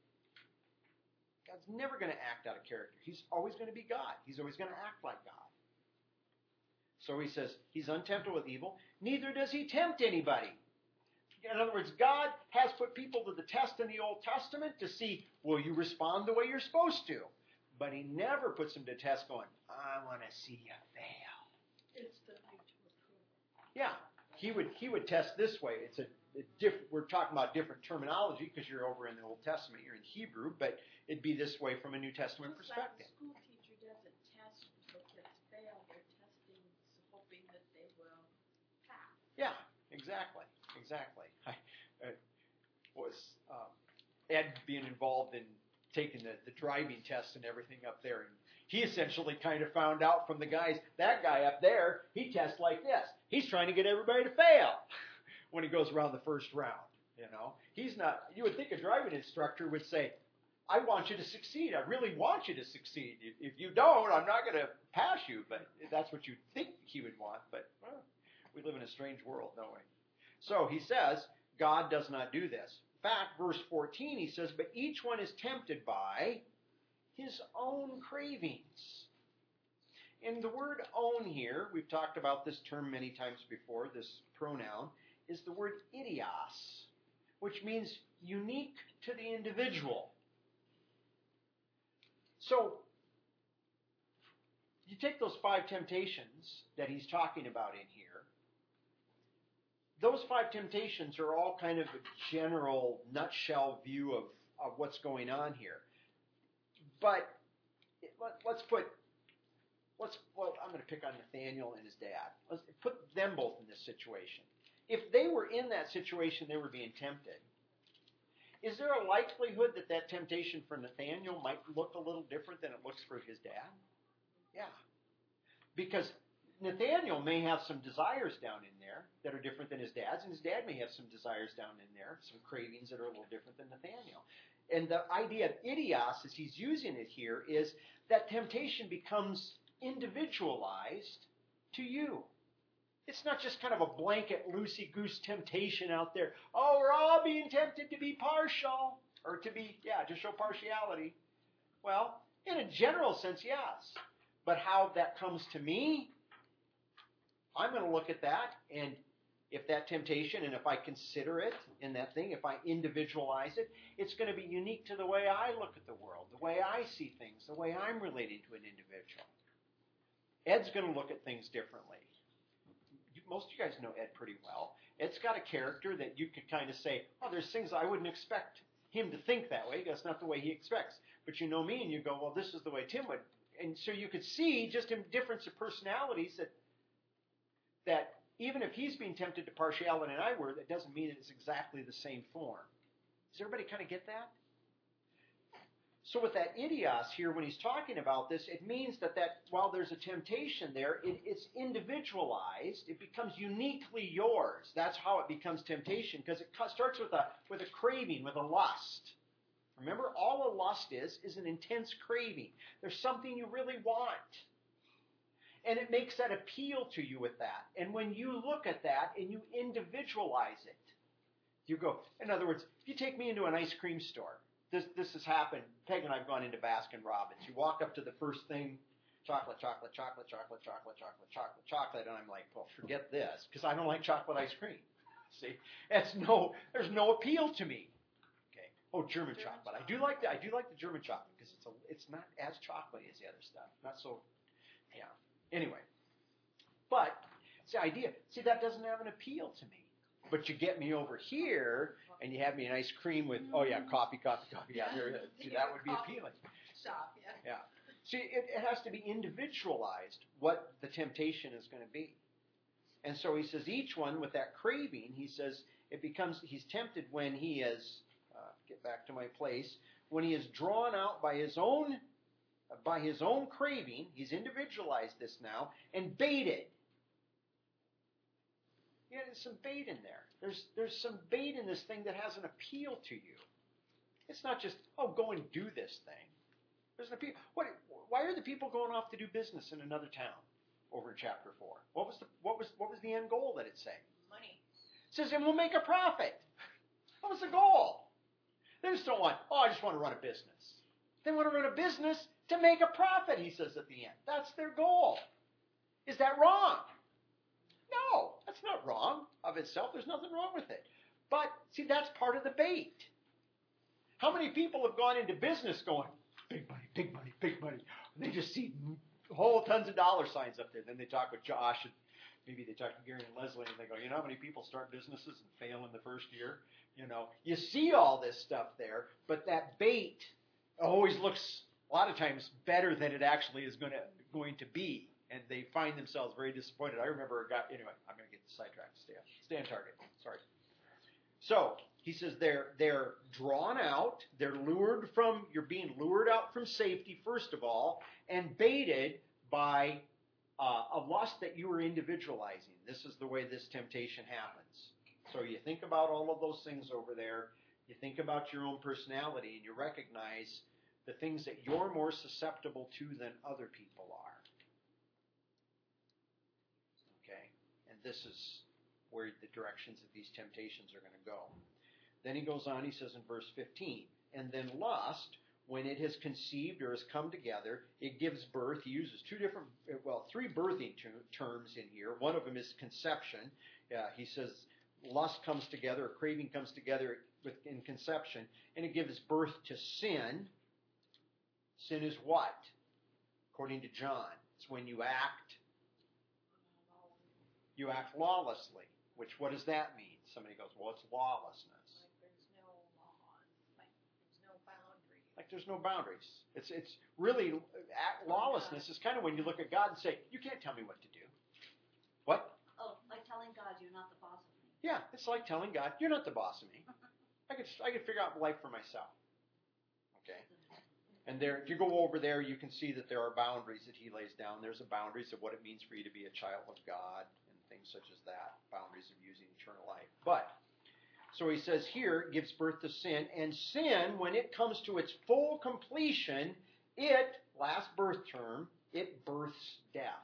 God's never going to act out of character. He's always going to be God. He's always going to act like God. So he says, he's untemptable with evil. Neither does he tempt anybody. In other words, God has put people to the test in the Old Testament to see, will you respond the way you're supposed to? But he never puts them to test going, I want to see you fail. It's the mutual approval. Yeah, he would he would test this way. It's a, a diff, we're talking about different terminology because you're over in the Old Testament, you're in Hebrew, but it'd be this way from a New Testament Just like perspective. the school teacher doesn't test so kids fail, they're testing, hoping that they will pass. Yeah, exactly, exactly. I uh, was um, Ed being involved in taking the, the driving test and everything up there, and he essentially kind of found out from the guys, that guy up there, he tests like this. He's trying to get everybody to fail when he goes around the first round. You know, he's not. You would think a driving instructor would say, I want you to succeed. I really want you to succeed. If, if you don't, I'm not going to pass you. But that's what you'd think he would want. But well, we live in a strange world, don't we? So he says, God does not do this. In fact, verse fourteen, he says, but each one is tempted by his own cravings. And the word own here, we've talked about this term many times before, this pronoun, is the word idios, which means unique to the individual. So, you take those five temptations that he's talking about in here, those five temptations are all kind of a general nutshell view of, of what's going on here. But let, let's put, let's, well, I'm going to pick on Nathaniel and his dad. Let's put them both in this situation. If they were in that situation, they were being tempted. Is there a likelihood that that temptation for Nathaniel might look a little different than it looks for his dad? Yeah. Because Nathaniel may have some desires down in there that are different than his dad's, and his dad may have some desires down in there, some cravings that are a little different than Nathaniel. And the idea of idios, as he's using it here, is that temptation becomes individualized to you. It's not just kind of a blanket, loosey-goose temptation out there. Oh, we're all being tempted to be partial, or to be, yeah, to show partiality. Well, in a general sense, yes. But how that comes to me, I'm going to look at that, and if that temptation, and if I consider it in that thing, if I individualize it, it's going to be unique to the way I look at the world, the way I see things, the way I'm relating to an individual. Ed's going to look at things differently. Most of you guys know Ed pretty well. Ed's got a character that you could kind of say, oh, there's things I wouldn't expect him to think that way. That's not the way he expects. But you know me, and you go, well, this is the way Tim would. And so you could see just in difference of personalities that that even if he's being tempted to partiality and I were, that doesn't mean it's exactly the same form. Does everybody kind of get that? So with that idios here, when he's talking about this, it means that, that while there's a temptation there, it, it's individualized. It becomes uniquely yours. That's how it becomes temptation, because it starts with a with a craving, with a lust. Remember, all a lust is, is an intense craving. There's something you really want. And it makes that appeal to you with that. And when you look at that and you individualize it, you go, in other words, if you take me into an ice cream store, This this has happened. Peg and I have gone into Baskin Robbins. You walk up to the first thing, chocolate, chocolate, chocolate, chocolate, chocolate, chocolate, chocolate, chocolate, and I'm like, well, forget this, because I don't like chocolate ice cream. See, it's no, there's no appeal to me. Okay. Oh, German, German chocolate. chocolate. I do like the I do like the German chocolate because it's a, it's not as chocolatey as the other stuff. Not so, yeah. Anyway, but it's the idea. See, that doesn't have an appeal to me. But you get me over here, and you have me an ice cream with, oh yeah, coffee, coffee, coffee. Yeah, there it is. See, that would be appealing. Shop, yeah. Yeah. See, it, it has to be individualized what the temptation is going to be. And so he says each one with that craving, he says it becomes, he's tempted when he is, uh, get back to my place, when he is drawn out by his own, by his own craving, he's individualized this now, and baited. Yeah, there's some bait in there. There's there's some bait in this thing that has an appeal to you. It's not just, oh, go and do this thing. There's an appeal. What? Why are the people going off to do business in another town? Over in chapter four, what was the what was what was the end goal that it say? Money. It says, and we'll make a profit. What was the goal? They just don't want. Oh, I just want to run a business. They want to run a business to make a profit. He says at the end, that's their goal. Is that wrong? No, that's not wrong of itself. There's nothing wrong with it. But, see, that's part of the bait. How many people have gone into business going, big money, big money, big money. And they just see whole tons of dollar signs up there. Then they talk with Josh, and maybe they talk to Gary and Leslie, and they go, you know how many people start businesses and fail in the first year? You know, you see all this stuff there, but that bait always looks, a lot of times, better than it actually is going to going to be. And they find themselves very disappointed. I remember a guy, anyway, I'm going to get sidetracked. Stay on, stay on target. Sorry. So, he says they're they're drawn out, they're lured from, you're being lured out from safety, first of all, and baited by uh, a lust that you are individualizing. This is the way this temptation happens. So you think about all of those things over there, you think about your own personality, and you recognize the things that you're more susceptible to than other people are. Okay? And this is where the directions of these temptations are going to go. Then he goes on, he says in verse fifteen, and then lust, when it has conceived or has come together, it gives birth. He uses two different, well, three birthing terms in here. One of them is conception. Uh, he says lust comes together, or craving comes together in conception, and it gives birth to sin. Sin is what? According to John, it's when you act, you act lawlessly. Which, what does that mean? Somebody goes, well, it's lawlessness. Like there's no laws. Like there's no boundaries. Like there's no boundaries. It's it's really, act, lawlessness is kind of when you look at God and say, you can't tell me what to do. What? Oh, like telling God you're not the boss of me. Yeah, it's like telling God, you're not the boss of me. I could I could figure out life for myself. Okay? And there, if you go over there, you can see that there are boundaries that he lays down. There's the boundaries of what it means for you to be a child of God. Things such as that, boundaries of using eternal life. But, so he says here, gives birth to sin, and sin, when it comes to its full completion, it, last birth term, it births death.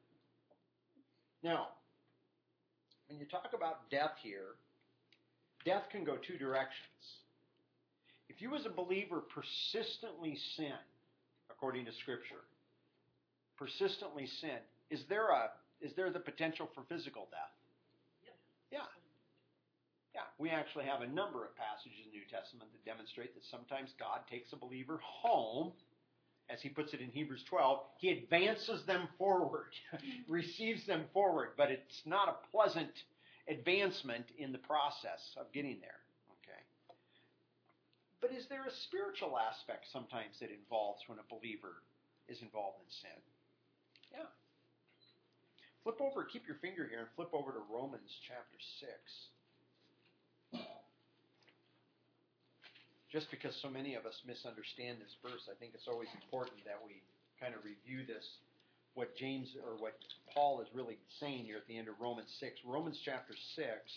Now, when you talk about death here, death can go two directions. If you as a believer persistently sin, according to Scripture, persistently sin, is there a Is there the potential for physical death? Yep. Yeah. Yeah. We actually have a number of passages in the New Testament that demonstrate that sometimes God takes a believer home, as he puts it in Hebrews twelve. He advances them forward, receives them forward, but it's not a pleasant advancement in the process of getting there. Okay. But is there a spiritual aspect sometimes that involves when a believer is involved in sin? Yeah. Flip over, keep your finger here, and flip over to Romans chapter six. Just because so many of us misunderstand this verse, I think it's always important that we kind of review this, what James, or what Paul is really saying here at the end of Romans six. Romans chapter six.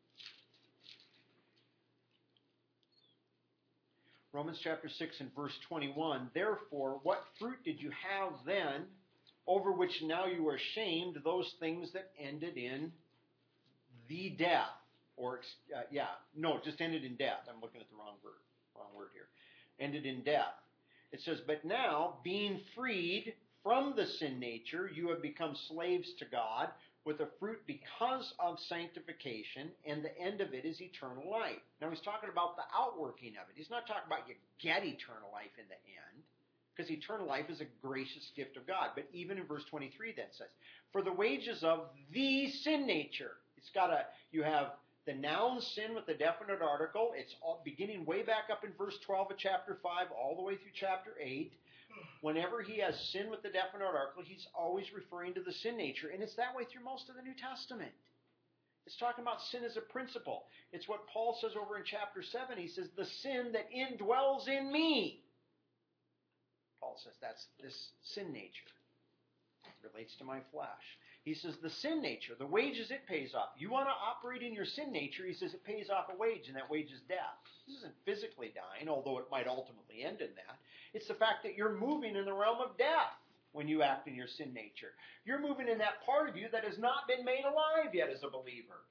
Romans chapter six and verse twenty-one. Therefore, what fruit did you have then, over which now you are ashamed, those things that ended in the death? Or, uh, yeah, no, just ended in death. I'm looking at the wrong word, wrong word here. Ended in death. It says, but now, being freed from the sin nature, you have become slaves to God, with a fruit because of sanctification, and the end of it is eternal life. Now, he's talking about the outworking of it. He's not talking about you get eternal life in the end, because eternal life is a gracious gift of God. But even in verse twenty-three then says, for the wages of the sin nature, it's got a, you have the noun sin with the definite article. It's all, beginning way back up in verse twelve of chapter five, all the way through chapter eight. Whenever he has sin with the definite article, he's always referring to the sin nature. And it's that way through most of the New Testament. It's talking about sin as a principle. It's what Paul says over in chapter seven. He says, the sin that indwells in me. Paul says that's this sin nature. It relates to my flesh. He says the sin nature, the wages it pays off. You want to operate in your sin nature, he says it pays off a wage, and that wage is death. This isn't physically dying, although it might ultimately end in that. It's the fact that you're moving in the realm of death when you act in your sin nature. You're moving in that part of you that has not been made alive yet as a believer.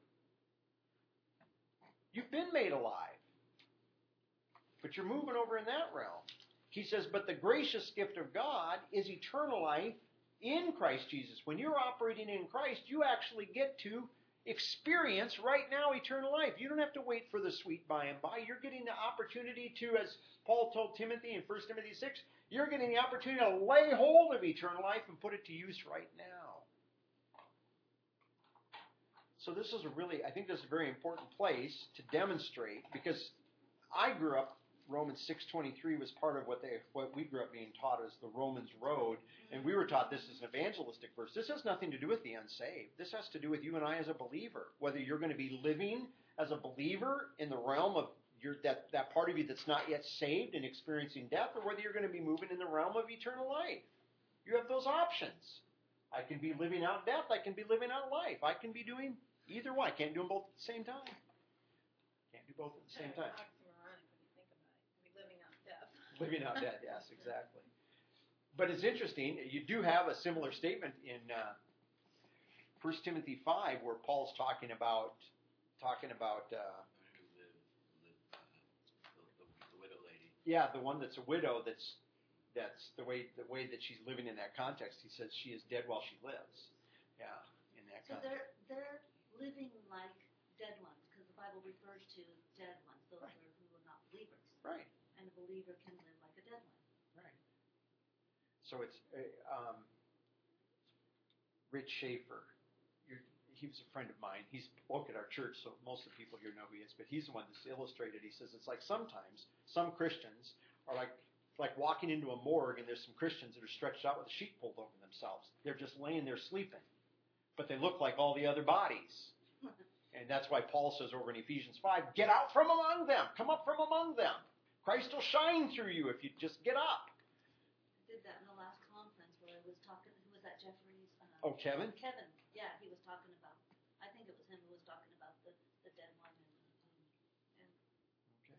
You've been made alive, but you're moving over in that realm. He says, but the gracious gift of God is eternal life in Christ Jesus. When you're operating in Christ, you actually get to experience right now eternal life. You don't have to wait for the sweet by and by. You're getting the opportunity to, as Paul told Timothy in First Timothy six, you're getting the opportunity to lay hold of eternal life and put it to use right now. So this is a really, I think this is a very important place to demonstrate, because I grew up, Romans six twenty-three was part of what they what we grew up being taught as the Romans Road, and we were taught this as an evangelistic verse. This has nothing to do with the unsaved. This has to do with you and I as a believer. Whether you're going to be living as a believer in the realm of your that, that part of you that's not yet saved and experiencing death, or whether you're going to be moving in the realm of eternal life. You have those options. I can be living out death. I can be living out life. I can be doing either one. I can't do them both at the same time. Can't do both at the same time. Living out death, yes, exactly. But it's interesting, you do have a similar statement in uh, First Timothy five where Paul's talking about, talking about, uh, Who live, live, uh, the, the, the widow lady. yeah, the one that's a widow, that's that's the way the way that she's living in that context. He says she is dead while she lives. Yeah, in that So context. they're they're living like dead ones, because the Bible refers to dead ones, those Right. are who are not believers. Right. And a believer can live like a dead one. Right. So it's uh, um, Rich Schaefer. You're, he was a friend of mine. He's spoke at our church, so most of the people here know who he is. But he's the one that's illustrated. He says it's like sometimes some Christians are like like walking into a morgue, and there's some Christians that are stretched out with a sheet pulled over themselves. They're just laying there sleeping, but they look like all the other bodies. And that's why Paul says over in Ephesians five, get out from among them. Come up from among them. Christ will shine through you if you just get up. I did that in the last conference where I was talking, who was that, Jeffrey's? Uh, Oh, Kevin? Kevin, yeah, he was talking about, I think it was him who was talking about the, the dead one. And, and Okay.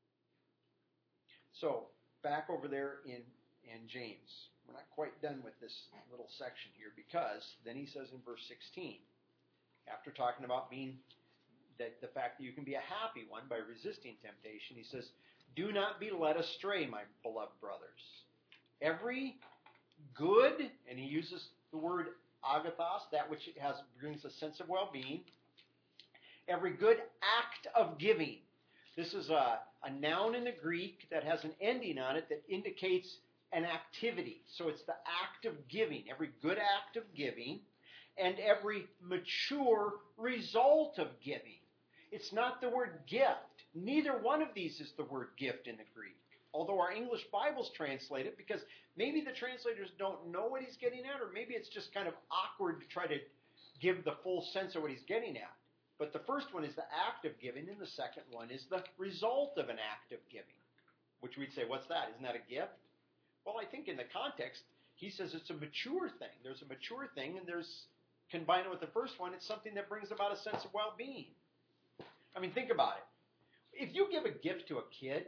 So, back over there in, in James. We're not quite done with this little section here, because then he says in verse sixteen, after talking about being, that the fact that you can be a happy one by resisting temptation, he says, do not be led astray, my beloved brothers. Every good, and he uses the word agathos, that which has brings a sense of well-being, every good act of giving. This is a, a noun in the Greek that has an ending on it that indicates an activity. So it's the act of giving, every good act of giving, and every mature result of giving. It's not the word gift. Neither one of these is the word gift in the Greek, although our English Bibles translate it, because maybe the translators don't know what he's getting at, or maybe it's just kind of awkward to try to give the full sense of what he's getting at. But the first one is the act of giving, and the second one is the result of an act of giving, which we'd say, what's that? Isn't that a gift? Well, I think in the context, he says it's a mature thing. There's a mature thing, and there's, combined with the first one, it's something that brings about a sense of well-being. I mean, think about it. If you give a gift to a kid,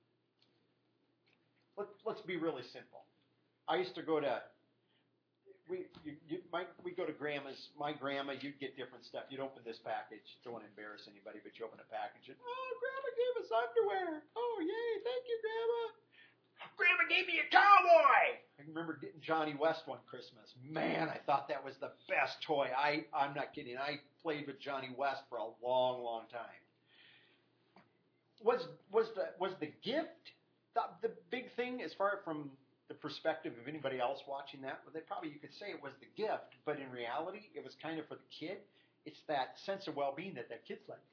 let, let's be really simple. I used to go to, we you, you, my, we go to grandma's, my grandma, you'd get different stuff. You'd open this package. Don't want to embarrass anybody, but you open a package and, oh, Grandma gave us underwear. Oh, yay, thank you, Grandma. Grandma gave me a cowboy. I remember getting Johnny West one Christmas. Man, I thought that was the best toy. I, I'm not kidding. I played with Johnny West for a long, long time. Was was the was the gift the, the big thing as far from the perspective of anybody else watching that? Well, they probably you could say it was the gift, but in reality, it was kind of for the kid. it's that sense of well-being that that kid's like,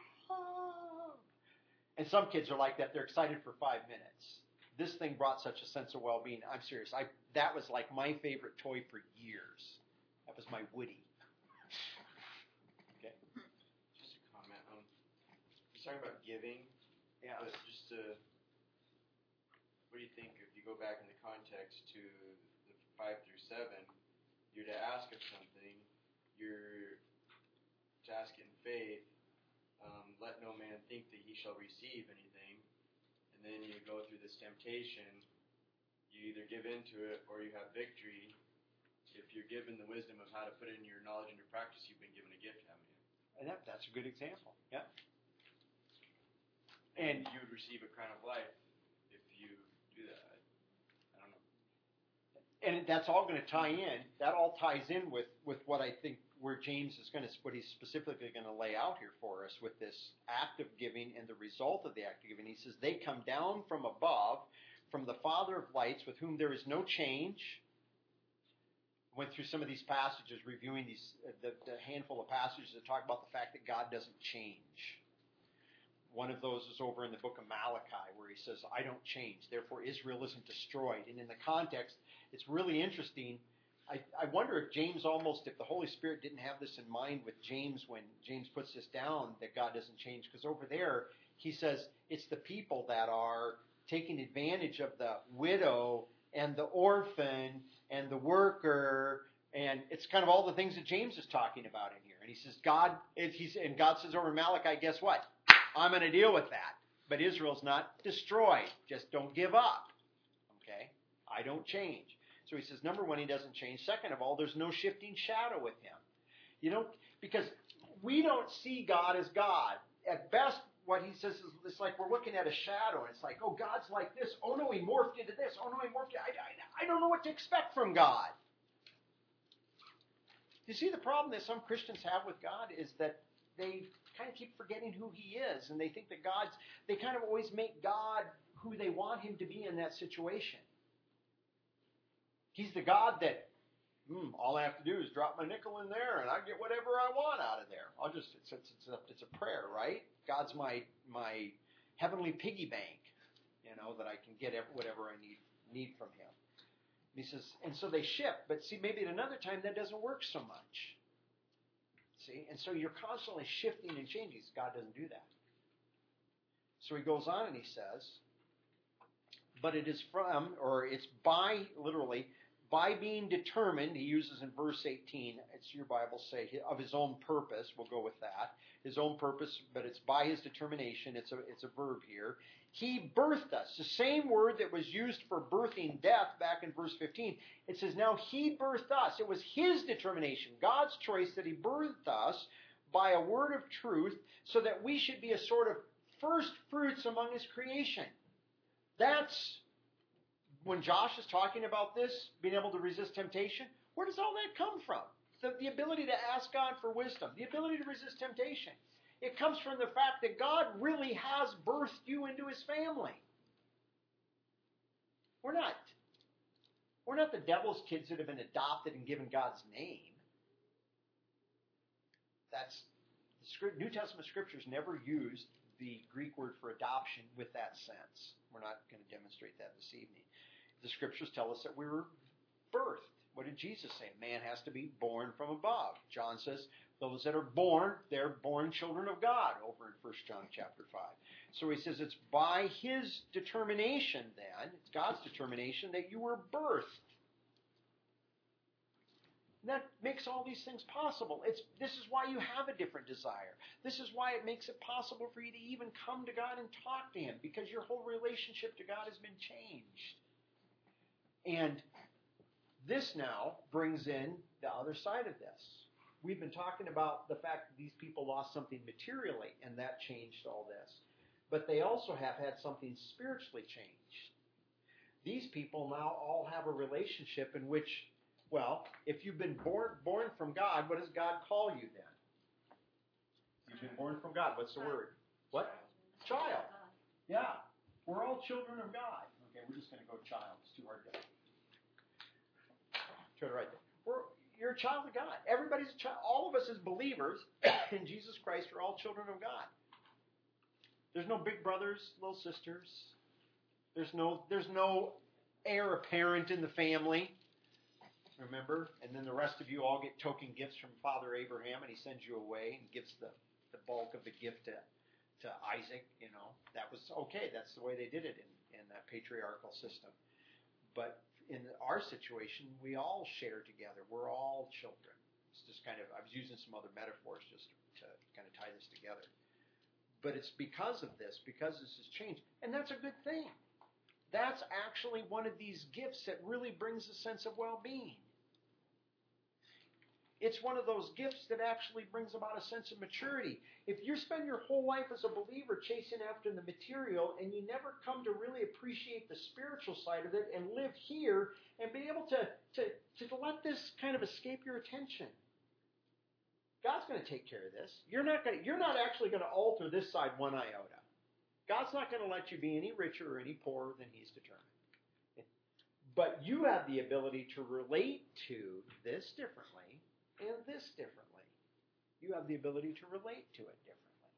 and some kids are like that. They're excited for five minutes. This thing brought such a sense of well-being. I'm serious. I that was like my favorite toy for years. That was my Woody. Okay. Just a comment. Um, you're talking about giving. Yeah. But just to, what do you think if you go back in the context to the five through seven? You're to ask of something. You're to ask it in faith. Um, let no man think that he shall receive anything. And then you go through this temptation. You either give into it or you have victory. If you're given the wisdom of how to put it in your knowledge and your practice, you've been given a gift, haven't you? And that, that's a good example. Yeah. And, And you would receive a crown of life if you do that. I, I don't know. and that's all going to tie in. That all ties in with, with what I think where James is going to, what he's specifically going to lay out here for us with this act of giving and the result of the act of giving. He says, they come down from above, from the Father of lights, with whom there is no change. Went through some of these passages, reviewing these uh, the, the handful of passages that talk about the fact that God doesn't change. One of those is over in the book of Malachi, where he says, I don't change, therefore Israel isn't destroyed. And in the context, it's really interesting. I, I wonder if James almost, if the Holy Spirit didn't have this in mind with James when James puts this down, that God doesn't change. Because over there, he says it's the people that are taking advantage of the widow and the orphan and the worker, and it's kind of all the things that James is talking about in here. And he says, God, he's, and God says over in Malachi, guess what? I'm going to deal with that. But Israel's not destroyed. Just don't give up. Okay? I don't change. So he says, number one, he doesn't change. Second of all, there's no shifting shadow with him. You know, because we don't see God as God. At best, what he says is it's like we're looking at a shadow, and it's like, oh, God's like this. Oh, no, he morphed into this. Oh, no, he morphed into I, I, I don't know what to expect from God. You see, the problem that some Christians have with God is that they kind of keep forgetting who he is, and they think that God's, they kind of always make God who they want him to be in that situation. He's the God that, hmm, all I have to do is drop my nickel in there and I get whatever I want out of there. I'll just, it's, it's, it's, a, it's a prayer, right? God's my my heavenly piggy bank, you know, that I can get whatever I need need from him. And he says, and so they shift, but see, maybe at another time that doesn't work so much. See, and so you're constantly shifting and changing. God doesn't do that. So he goes on and he says, but it is from, or it's by, literally, by being determined, he uses in verse eighteen, it's your Bible say, of his own purpose, we'll go with that, his own purpose, but it's by his determination, it's a, it's a verb here. He birthed us, the same word that was used for birthing death back in verse fifteen. It says now he birthed us. It was his determination, God's choice, that he birthed us by a word of truth so that we should be a sort of first fruits among his creation. That's when Josh is talking about this, being able to resist temptation. Where does all that come from? The, the ability to ask God for wisdom, the ability to resist temptation. It comes from the fact that God really has birthed you into his family. We're not, we're not the devil's kids that have been adopted and given God's name. That's the New Testament scriptures never used the Greek word for adoption with that sense. We're not going to demonstrate that this evening. The scriptures tell us that we were birthed. What did Jesus say? Man has to be born from above. John says those that are born, they're born children of God over in First John chapter five. So he says it's by his determination then, it's God's determination that you were birthed. And that makes all these things possible. It's, this is why you have a different desire. This is why it makes it possible for you to even come to God and talk to him, because your whole relationship to God has been changed. And this now brings in the other side of this. We've been talking about the fact that these people lost something materially, and that changed all this. But they also have had something spiritually changed. These people now all have a relationship in which, well, if you've been born born from God, what does God call you then? You've been born from God. What's the word? What? Child. Yeah. We're all children of God. Okay, we're just going to go child. It's too hard to... Try to write that. We're, you're you're a child of God. Everybody's a child. All of us as believers in Jesus Christ are all children of God. There's no big brothers, little sisters. There's no there's no heir apparent in the family. Remember? And then the rest of you all get token gifts from Father Abraham, and he sends you away and gives the, the bulk of the gift to, to Isaac. You know, that was okay. That's the way they did it in, in that patriarchal system. But in our situation, we all share together. We're all children. It's just kind of, I was using some other metaphors just to kind of tie this together. But it's because of this, because this has changed. And that's a good thing. That's actually one of these gifts that really brings a sense of well-being. It's one of those gifts that actually brings about a sense of maturity. If you spend your whole life as a believer chasing after the material and you never come to really appreciate the spiritual side of it and live here and be able to, to, to let this kind of escape your attention, God's going to take care of this. You're not going to, you're not actually going to alter this side one iota. God's not going to let you be any richer or any poorer than He's determined. But you have the ability to relate to this differently and this differently. You have the ability to relate to it differently.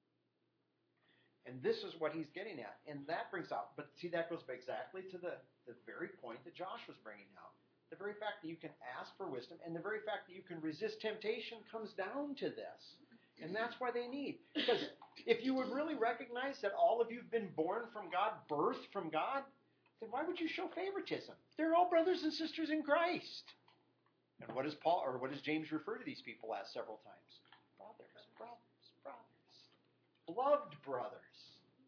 And this is what he's getting at. And that brings out, but see, that goes back exactly to the, the very point that Josh was bringing out. The very fact that you can ask for wisdom and the very fact that you can resist temptation comes down to this. And that's why they need. Because if you would really recognize that all of you have been born from God, birthed from God, then why would you show favoritism? They're all brothers and sisters in Christ. And what does Paul or what does James refer to these people as several times? Brothers, brothers, brothers. Beloved brothers.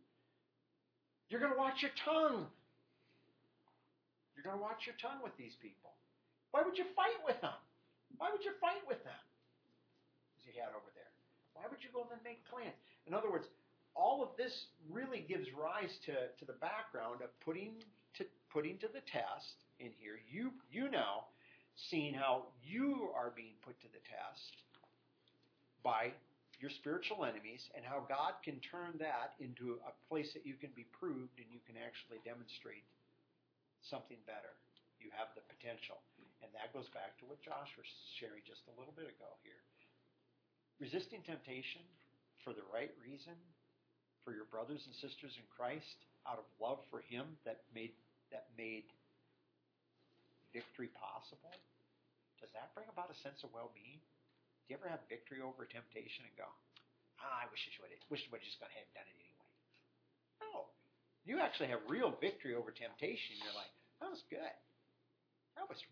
You're going to watch your tongue. You're going to watch your tongue with these people. Why would you fight with them? Why would you fight with them? As you had over there. Why would you go and make plans? In other words, all of this really gives rise to, to the background of putting to putting to the test in here. You you now seeing how you are being put to the test by your spiritual enemies and how God can turn that into a place that you can be proved and you can actually demonstrate something better. You have the potential. And that goes back to what Josh was sharing just a little bit ago here. Resisting temptation for the right reason, for your brothers and sisters in Christ, out of love for Him that made that made victory possible, does that bring about a sense of well-being? Do you ever have victory over temptation and go, ah, I wish I would have, wish I would have just gone ahead and done it anyway? No. You actually have real victory over temptation. You're like, that was good. That was,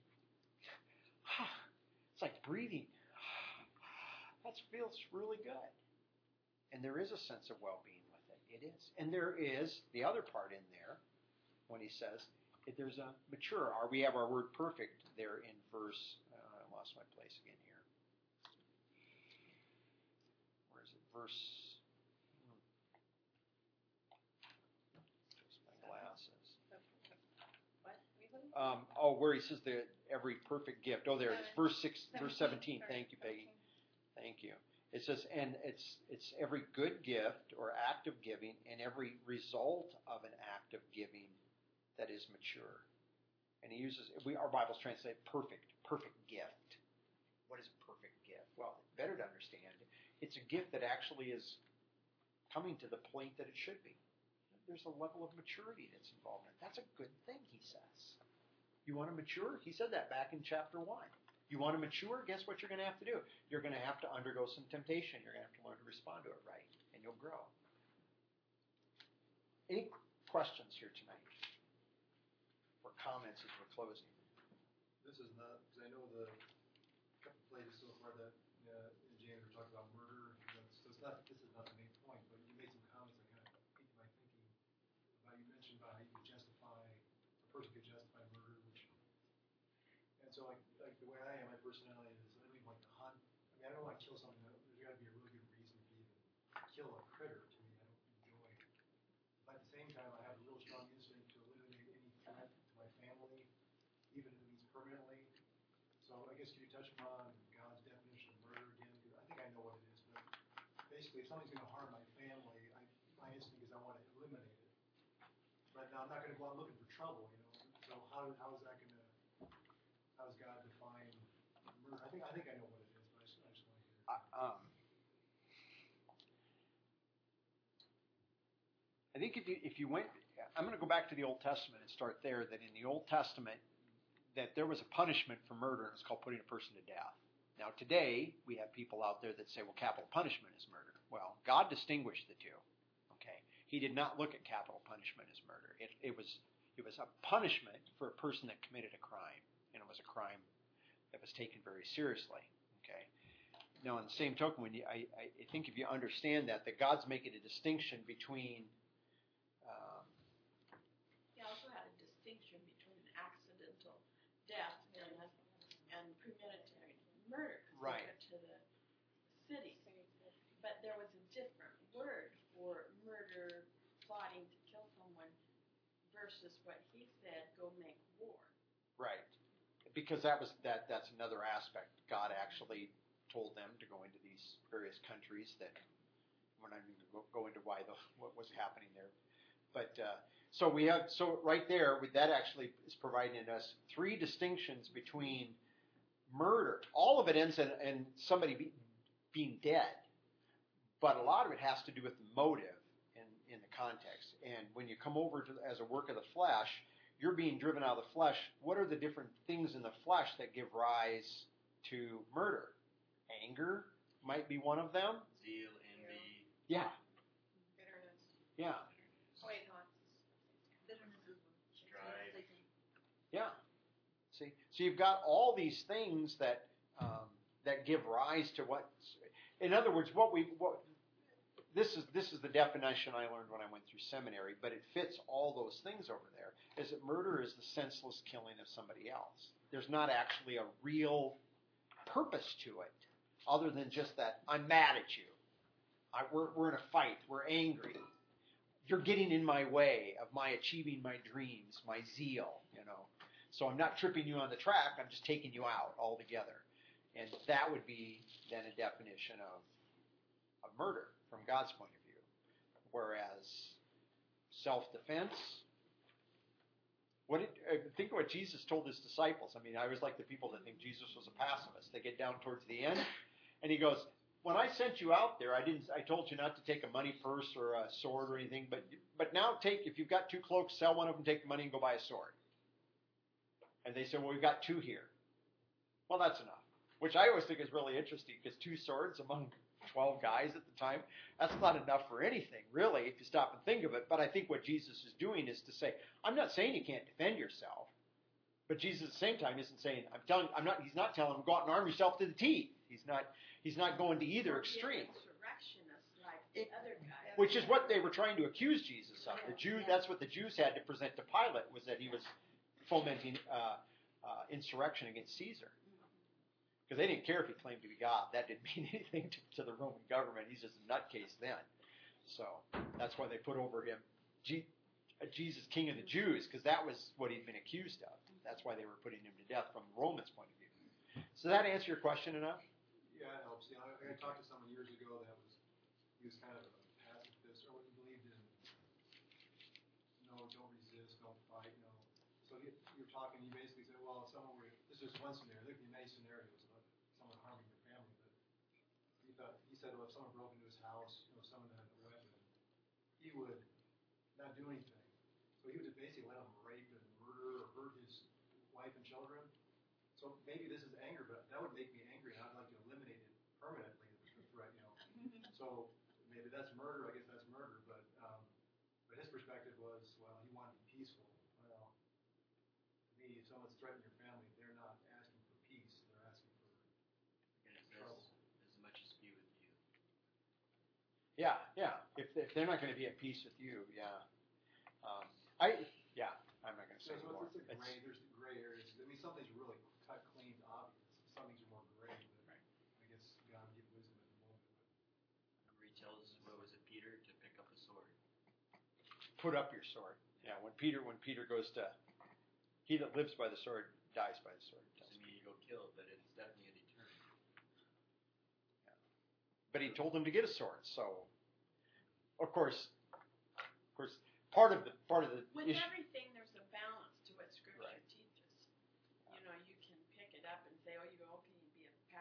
it's like breathing. That feels really good. And there is a sense of well-being with it. It is. And there is the other part in there when he says, if there's a mature, or we have our word perfect there in verse, uh, I lost my place again here. Where is it? Verse, hmm. Just my glasses. What? Um, oh, where he says that every perfect gift. Oh, there it is. Verse six, verse seventeen. Thank you, Peggy. Thank you. It says, and it's it's every good gift or act of giving and every result of an act of giving that is mature. And he uses, we our Bibles translate perfect, perfect gift. What is a perfect gift? Well, better to understand, it's a gift that actually is coming to the point that it should be. There's a level of maturity that's involved in it. That's a good thing, he says. You want to mature? He said that back in chapter one. You want to mature? Guess what you're going to have to do? You're going to have to undergo some temptation. You're going to have to learn to respond to it right, and you'll grow. Any questions here tonight? Or comments as we're closing? This is not, because I know the couple places so far that uh, in James we're talking about murder. So it's not, this is not the main point, but you made some comments that kind of piqued my thinking about, you mentioned about how you could justify, a person could justify murder, which, and so like, like the way I am, my personality is, I don't even like to hunt. I mean, I don't want to kill something. There's got to be a really good reason to even kill a critter to me. I don't enjoy it. But at the same time, I have a real strong instinct to eliminate any threat to my family, even if it means permanently. So I guess could you touch upon God's definition of murder again? Because I think I know what it is, but basically, if something's going to harm my family, I, my instinct is I want to eliminate it. But now I'm not going to go out looking for trouble, you know. So how how is that going to? How does God define murder? I think think I think I know what it is, but I just, I just want to hear. it. Uh, um, I think if you if you went, I'm going to go back to the Old Testament and start there. That in the Old Testament, that there was a punishment for murder, and it's called putting a person to death. Now today we have people out there that say, well, capital punishment is murder. Well, God distinguished the two. Okay, He did not look at capital punishment as murder. It, it was it was a punishment for a person that committed a crime, and it was a crime that was taken very seriously. Okay. Now, on the same token, when you, I, I think if you understand that, that God's making a distinction between um, He also had a distinction between accidental death and, and premeditated murder. 'Cause Right. They went to the city. But there was a different word for murder, plotting to kill someone, versus what he said, go make war. right, because that was that that's another aspect. God actually told them to go into these various countries that we're not even going to go into why the what was happening there. But uh, so we have so right there with that actually is providing us three distinctions between murder. All of it ends in, in somebody be, being dead, but a lot of it has to do with the motive in in the context. And when you come over to as a work of the flesh, you're being driven out of the flesh. What are the different things in the flesh that give rise to murder? Anger might be one of them. Zeal, envy, Yeah, Bitterness. yeah, Wait, no, Bitterness is strife. Satan. yeah. See, so you've got all these things that um, that give rise to what. In other words, what we what this is this is the definition I learned when I went through seminary, but it fits all those things over there. Is that murder is the senseless killing of somebody else? There's not actually a real purpose to it, other than just that I'm mad at you. I, we're, we're in a fight. We're angry. You're getting in my way of my achieving my dreams, my zeal, you know. So I'm not tripping you on the track. I'm just taking you out altogether. And that would be then a definition of, of murder from God's point of view. Whereas self-defense, what did, uh, think of what Jesus told his disciples. I mean, I always like the people that think Jesus was a pacifist. They get down towards the end, and he goes, when I sent you out there, I didn't. I told you not to take a money purse or a sword or anything, but but now take, if you've got two cloaks, sell one of them, take the money, and go buy a sword. And they said, well, we've got two here. Well, that's enough. Which I always think is really interesting, because two swords among twelve guys at the time, that's not enough for anything, really, if you stop and think of it. But I think what Jesus is doing is to say, I'm not saying you can't defend yourself, but Jesus at the same time isn't saying, I'm telling, I'm not. He's not telling them go out and arm yourself to the teeth. He's not. He's not going to either extreme. Insurrectionists like the other guys. Which is what they were trying to accuse Jesus of. The Jews, that's what the Jews had to present to Pilate, was that he was fomenting uh, uh, insurrection against Caesar. Because they didn't care if he claimed to be God. That didn't mean anything to, to the Roman government. He's just a nutcase then. So that's why they put over him G- Jesus, King of the Jews, because that was what he'd been accused of. That's why they were putting him to death from the Romans' point of view. So that answer your question enough? Yeah, it helps. You know, I, I talked to someone years ago that was, he was kind of a pacifist, or he believed in, no, don't resist, don't fight, no. So he, you were talking, he basically said, well, if someone were, this is one scenario, there could be many scenarios about someone harming your family, but he thought, he said, well, if someone broke into his house, you know, someone had a weapon, he would not do anything. So he would just basically let him rape and murder or hurt his wife and children. So maybe this is anger, but that would make me angry, and I'd like to eliminate it permanently, the threat, you know. So maybe that's murder, I guess that's murder, but um, but his perspective was, well, he wanted to be peaceful. Well, to me, if someone's threatening your family, they're not asking for peace, they're asking for and it trouble. says, as much as be with you. Yeah, yeah. If, if they're not going to be at peace with you, yeah. Um, I, yeah, I'm not going to So, say so more. it's, it's a It's- gray, there's the gray areas. I mean, some things are really cut, clean, obvious. Some things are more gray, but Right. I guess God give wisdom at the moment. Remember he tells, what was it, Peter, to pick up the sword. Put up your sword. Yeah, when Peter when Peter goes to, he that lives by the sword dies by the sword. Doesn't mean you go kill, but it's definitely a deterrent. But he told him to get a sword. So, of course, of course, part of the part of the With issue. everything, there's a balance to what Scripture Right. teaches. You know, you can pick it up and say, oh, you go, okay, you be a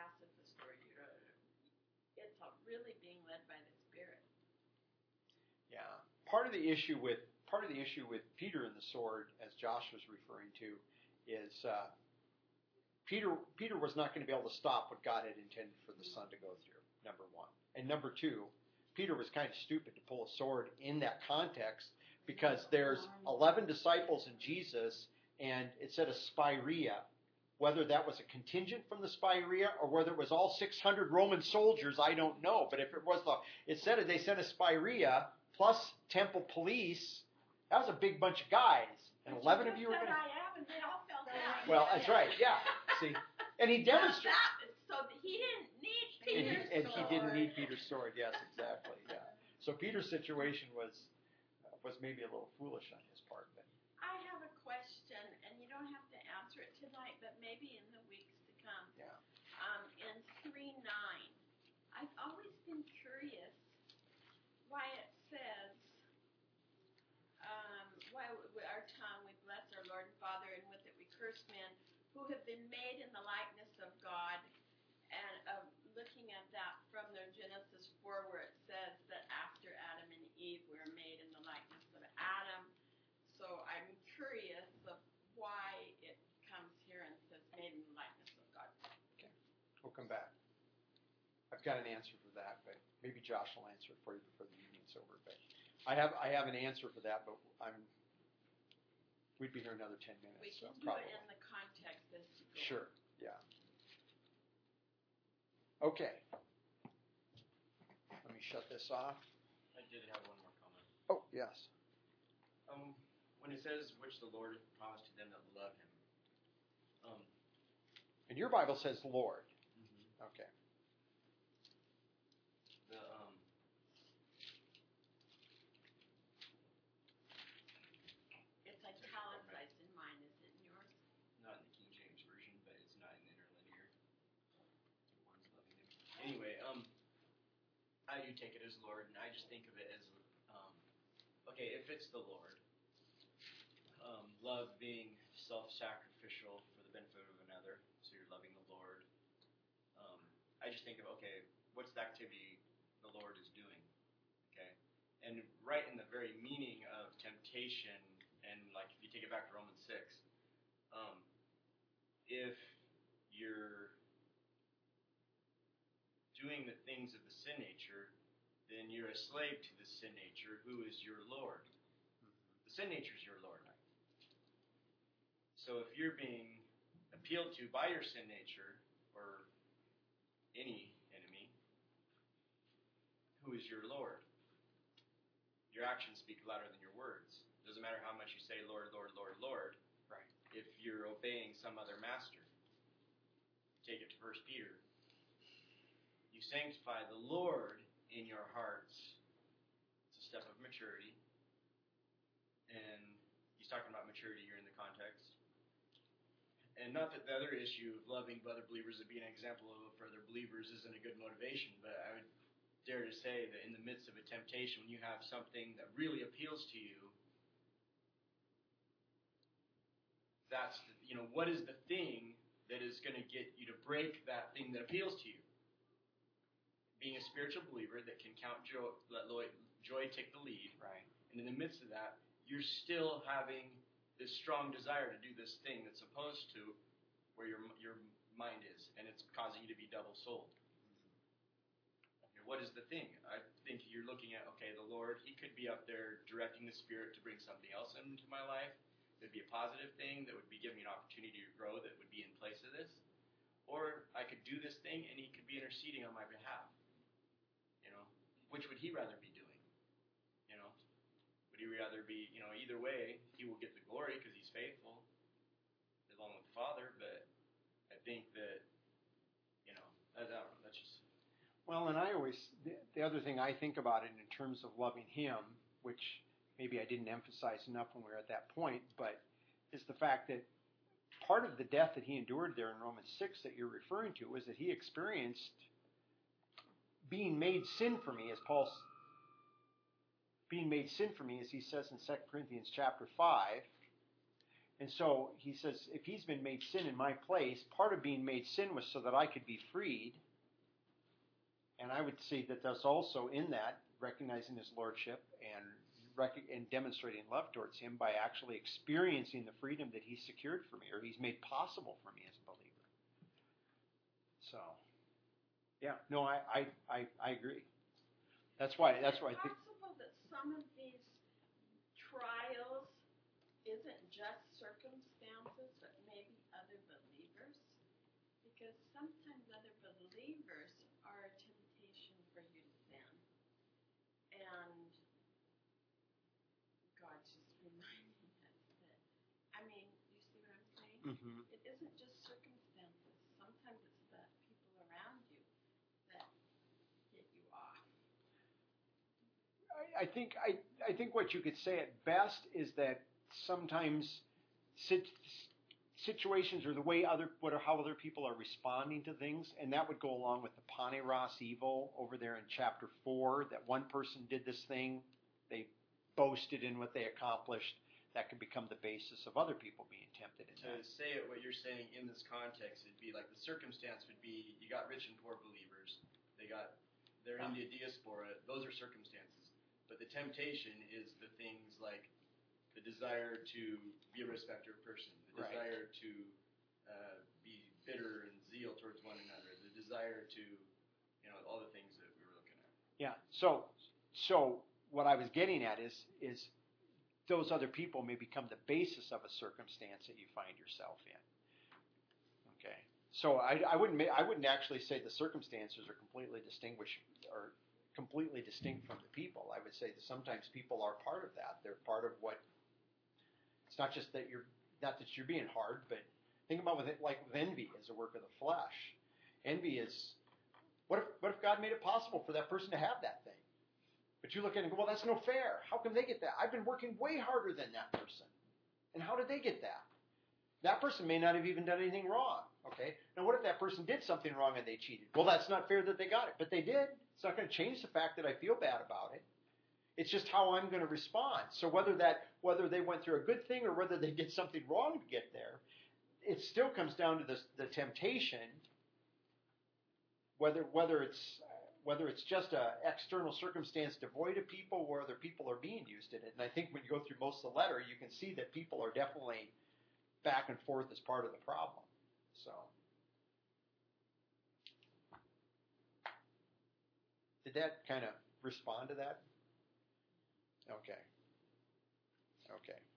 it's all really being led by the Spirit. Yeah. Part of the issue with part of the issue with Peter and the sword, as Josh was referring to, is uh, Peter Peter was not going to be able to stop what God had intended for the Son to go through. Number one, and number two, Peter was kind of stupid to pull a sword in that context because there's eleven disciples in Jesus, and it said a spirea. Whether that was a contingent from the spirea or whether it was all six hundred Roman soldiers, I don't know. But if it was the, it said they sent a spirea plus temple police. That was a big bunch of guys, and But eleven you of you just were said going. I am, and they all fell down. Well, that's right. Yeah. See, and he demonstrated. That, so that he didn't need And he, Peter's and he didn't sword. need Peter's sword. Yes, exactly. Yeah. So Peter's situation was was maybe a little foolish on his part, but I have a question, and you don't have to answer it tonight, but maybe in the weeks to come. yeah. Um, in three nine, I've always been curious why it says, um, why with our tongue we bless our Lord and Father, and with it we curse men who have been made in the likeness of God. And uh, looking at that from the Genesis four, where it says that after Adam and Eve were made in the likeness of Adam. So I'm curious of why it comes here and says made in the likeness of God. We'll come back. I've got an answer for that, but maybe Josh will answer it for you before the evening's over. But I have I have an answer for that, but I'm we'd be here another ten minutes. We so can do probably. it in the context as you go. Sure. Yeah. Okay. Let me shut this off. I did have one more comment. Oh yes. Um, when it says which the Lord promised to them that love Him, um, And your Bible says Lord. Okay. the um, It's italicized in mine, is it in yours? not in the King James version, but it's not in interlinear. The one's loving Him. Anyway, um, I do take it as Lord, and I just think of it as, um, okay, if it's the Lord, um, love being self-sacrificial for the benefit of another, so you're loving the Lord. Um, I just think of, okay, what's the activity the Lord is doing? Okay, and right in the very meaning of temptation, and like if you take it back to Romans six, um, if you're doing the things of the sin nature, then you're a slave to the sin nature, who is your Lord. The sin nature is your Lord. So if you're being appealed to by your sin nature, or any enemy, who is your Lord? Your actions speak louder than your words. Doesn't matter how much you say, Lord, Lord, Lord, Lord. Right. If you're obeying some other master. Take it to First Peter. You sanctify the Lord in your hearts. It's a step of maturity. And he's talking about maturity here in the context. And not that the other issue of loving other believers and being an example of for other believers isn't a good motivation, but I would dare to say that in the midst of a temptation, when you have something that really appeals to you, that's, the, you know, what is the thing that is going to get you to break that thing that appeals to you? Being a spiritual believer that can count joy, let joy take the lead. Right. And in the midst of that, you're still having this strong desire to do this thing that's opposed to where your your mind is, and it's causing you to be double-souled. Okay, what is the thing? I think you're looking at, okay, the Lord, He could be up there directing the Spirit to bring something else into my life. It would be a positive thing that would be giving me an opportunity to grow that would be in place of this. Or I could do this thing, and He could be interceding on my behalf. You know, which would He rather be doing? You know, would He rather be, you know, either way, He will get the glory because He's faithful, along with the Father. But I think that, you know, I don't know. That's just. Well, and I always the, the other thing I think about it in terms of loving Him, which maybe I didn't emphasize enough when we were at that point, but is the fact that part of the death that He endured there in Romans six that you're referring to was that He experienced being made sin for me, as Paul's being made sin for me, as he says in Second Corinthians chapter five. And so he says, if He's been made sin in my place, part of being made sin was so that I could be freed. and I would see that there's also in that recognizing His lordship and rec- and demonstrating love towards Him by actually experiencing the freedom that He's secured for me or He's made possible for me as a believer. So, yeah, no, I I, I, I agree. That's why. That's why I think. Is it possible that some of these trials isn't just circumstances, but maybe other believers? Because sometimes other believers are a temptation for you to sin. And God's just reminding us that, I mean, you see what I'm saying? Mm-hmm. It isn't just circumstances. Sometimes it's the people around you that get you off. I think I, I think what you could say at best is that sometimes sit, situations or the way other what how other people are responding to things, and that would go along with the Paneros evil over there in chapter four. That one person did this thing, they boasted in what they accomplished. That could become the basis of other people being tempted in To that. say it, what you're saying in this context, it'd be like the circumstance would be you got rich and poor believers. They got they're in the diaspora. Those are circumstances. But the temptation is the things like the desire to be a respecter of person, the Right. desire to uh, be bitter and zeal towards one another, the desire to, you know, all the things that we were looking at. Yeah. So so what I was getting at is is those other people may become the basis of a circumstance that you find yourself in. Okay. So I, I wouldn't ma- I wouldn't actually say the circumstances are completely distinguished or completely distinct from the people. I would say that sometimes people are part of that. They're part of what. It's not just that you're not that you're being hard, but think about with it like with envy as a work of the flesh. Envy is what if what if God made it possible for that person to have that thing? But you look at it and go, well, that's no fair. How can they get that? I've been working way harder than that person. And how did they get that? That person may not have even done anything wrong. Okay? Now, what if that person did something wrong and they cheated? Well, that's not fair that they got it. But they did. It's not going to change the fact that I feel bad about it. It's just how I'm going to respond. So whether that whether they went through a good thing or whether they did something wrong to get there, it still comes down to this, the temptation, whether whether it's whether it's just an external circumstance devoid of people or other people are being used in it. And I think when you go through most of the letter, you can see that people are definitely back and forth as part of the problem. So, did that kind of respond to that? Okay. Okay.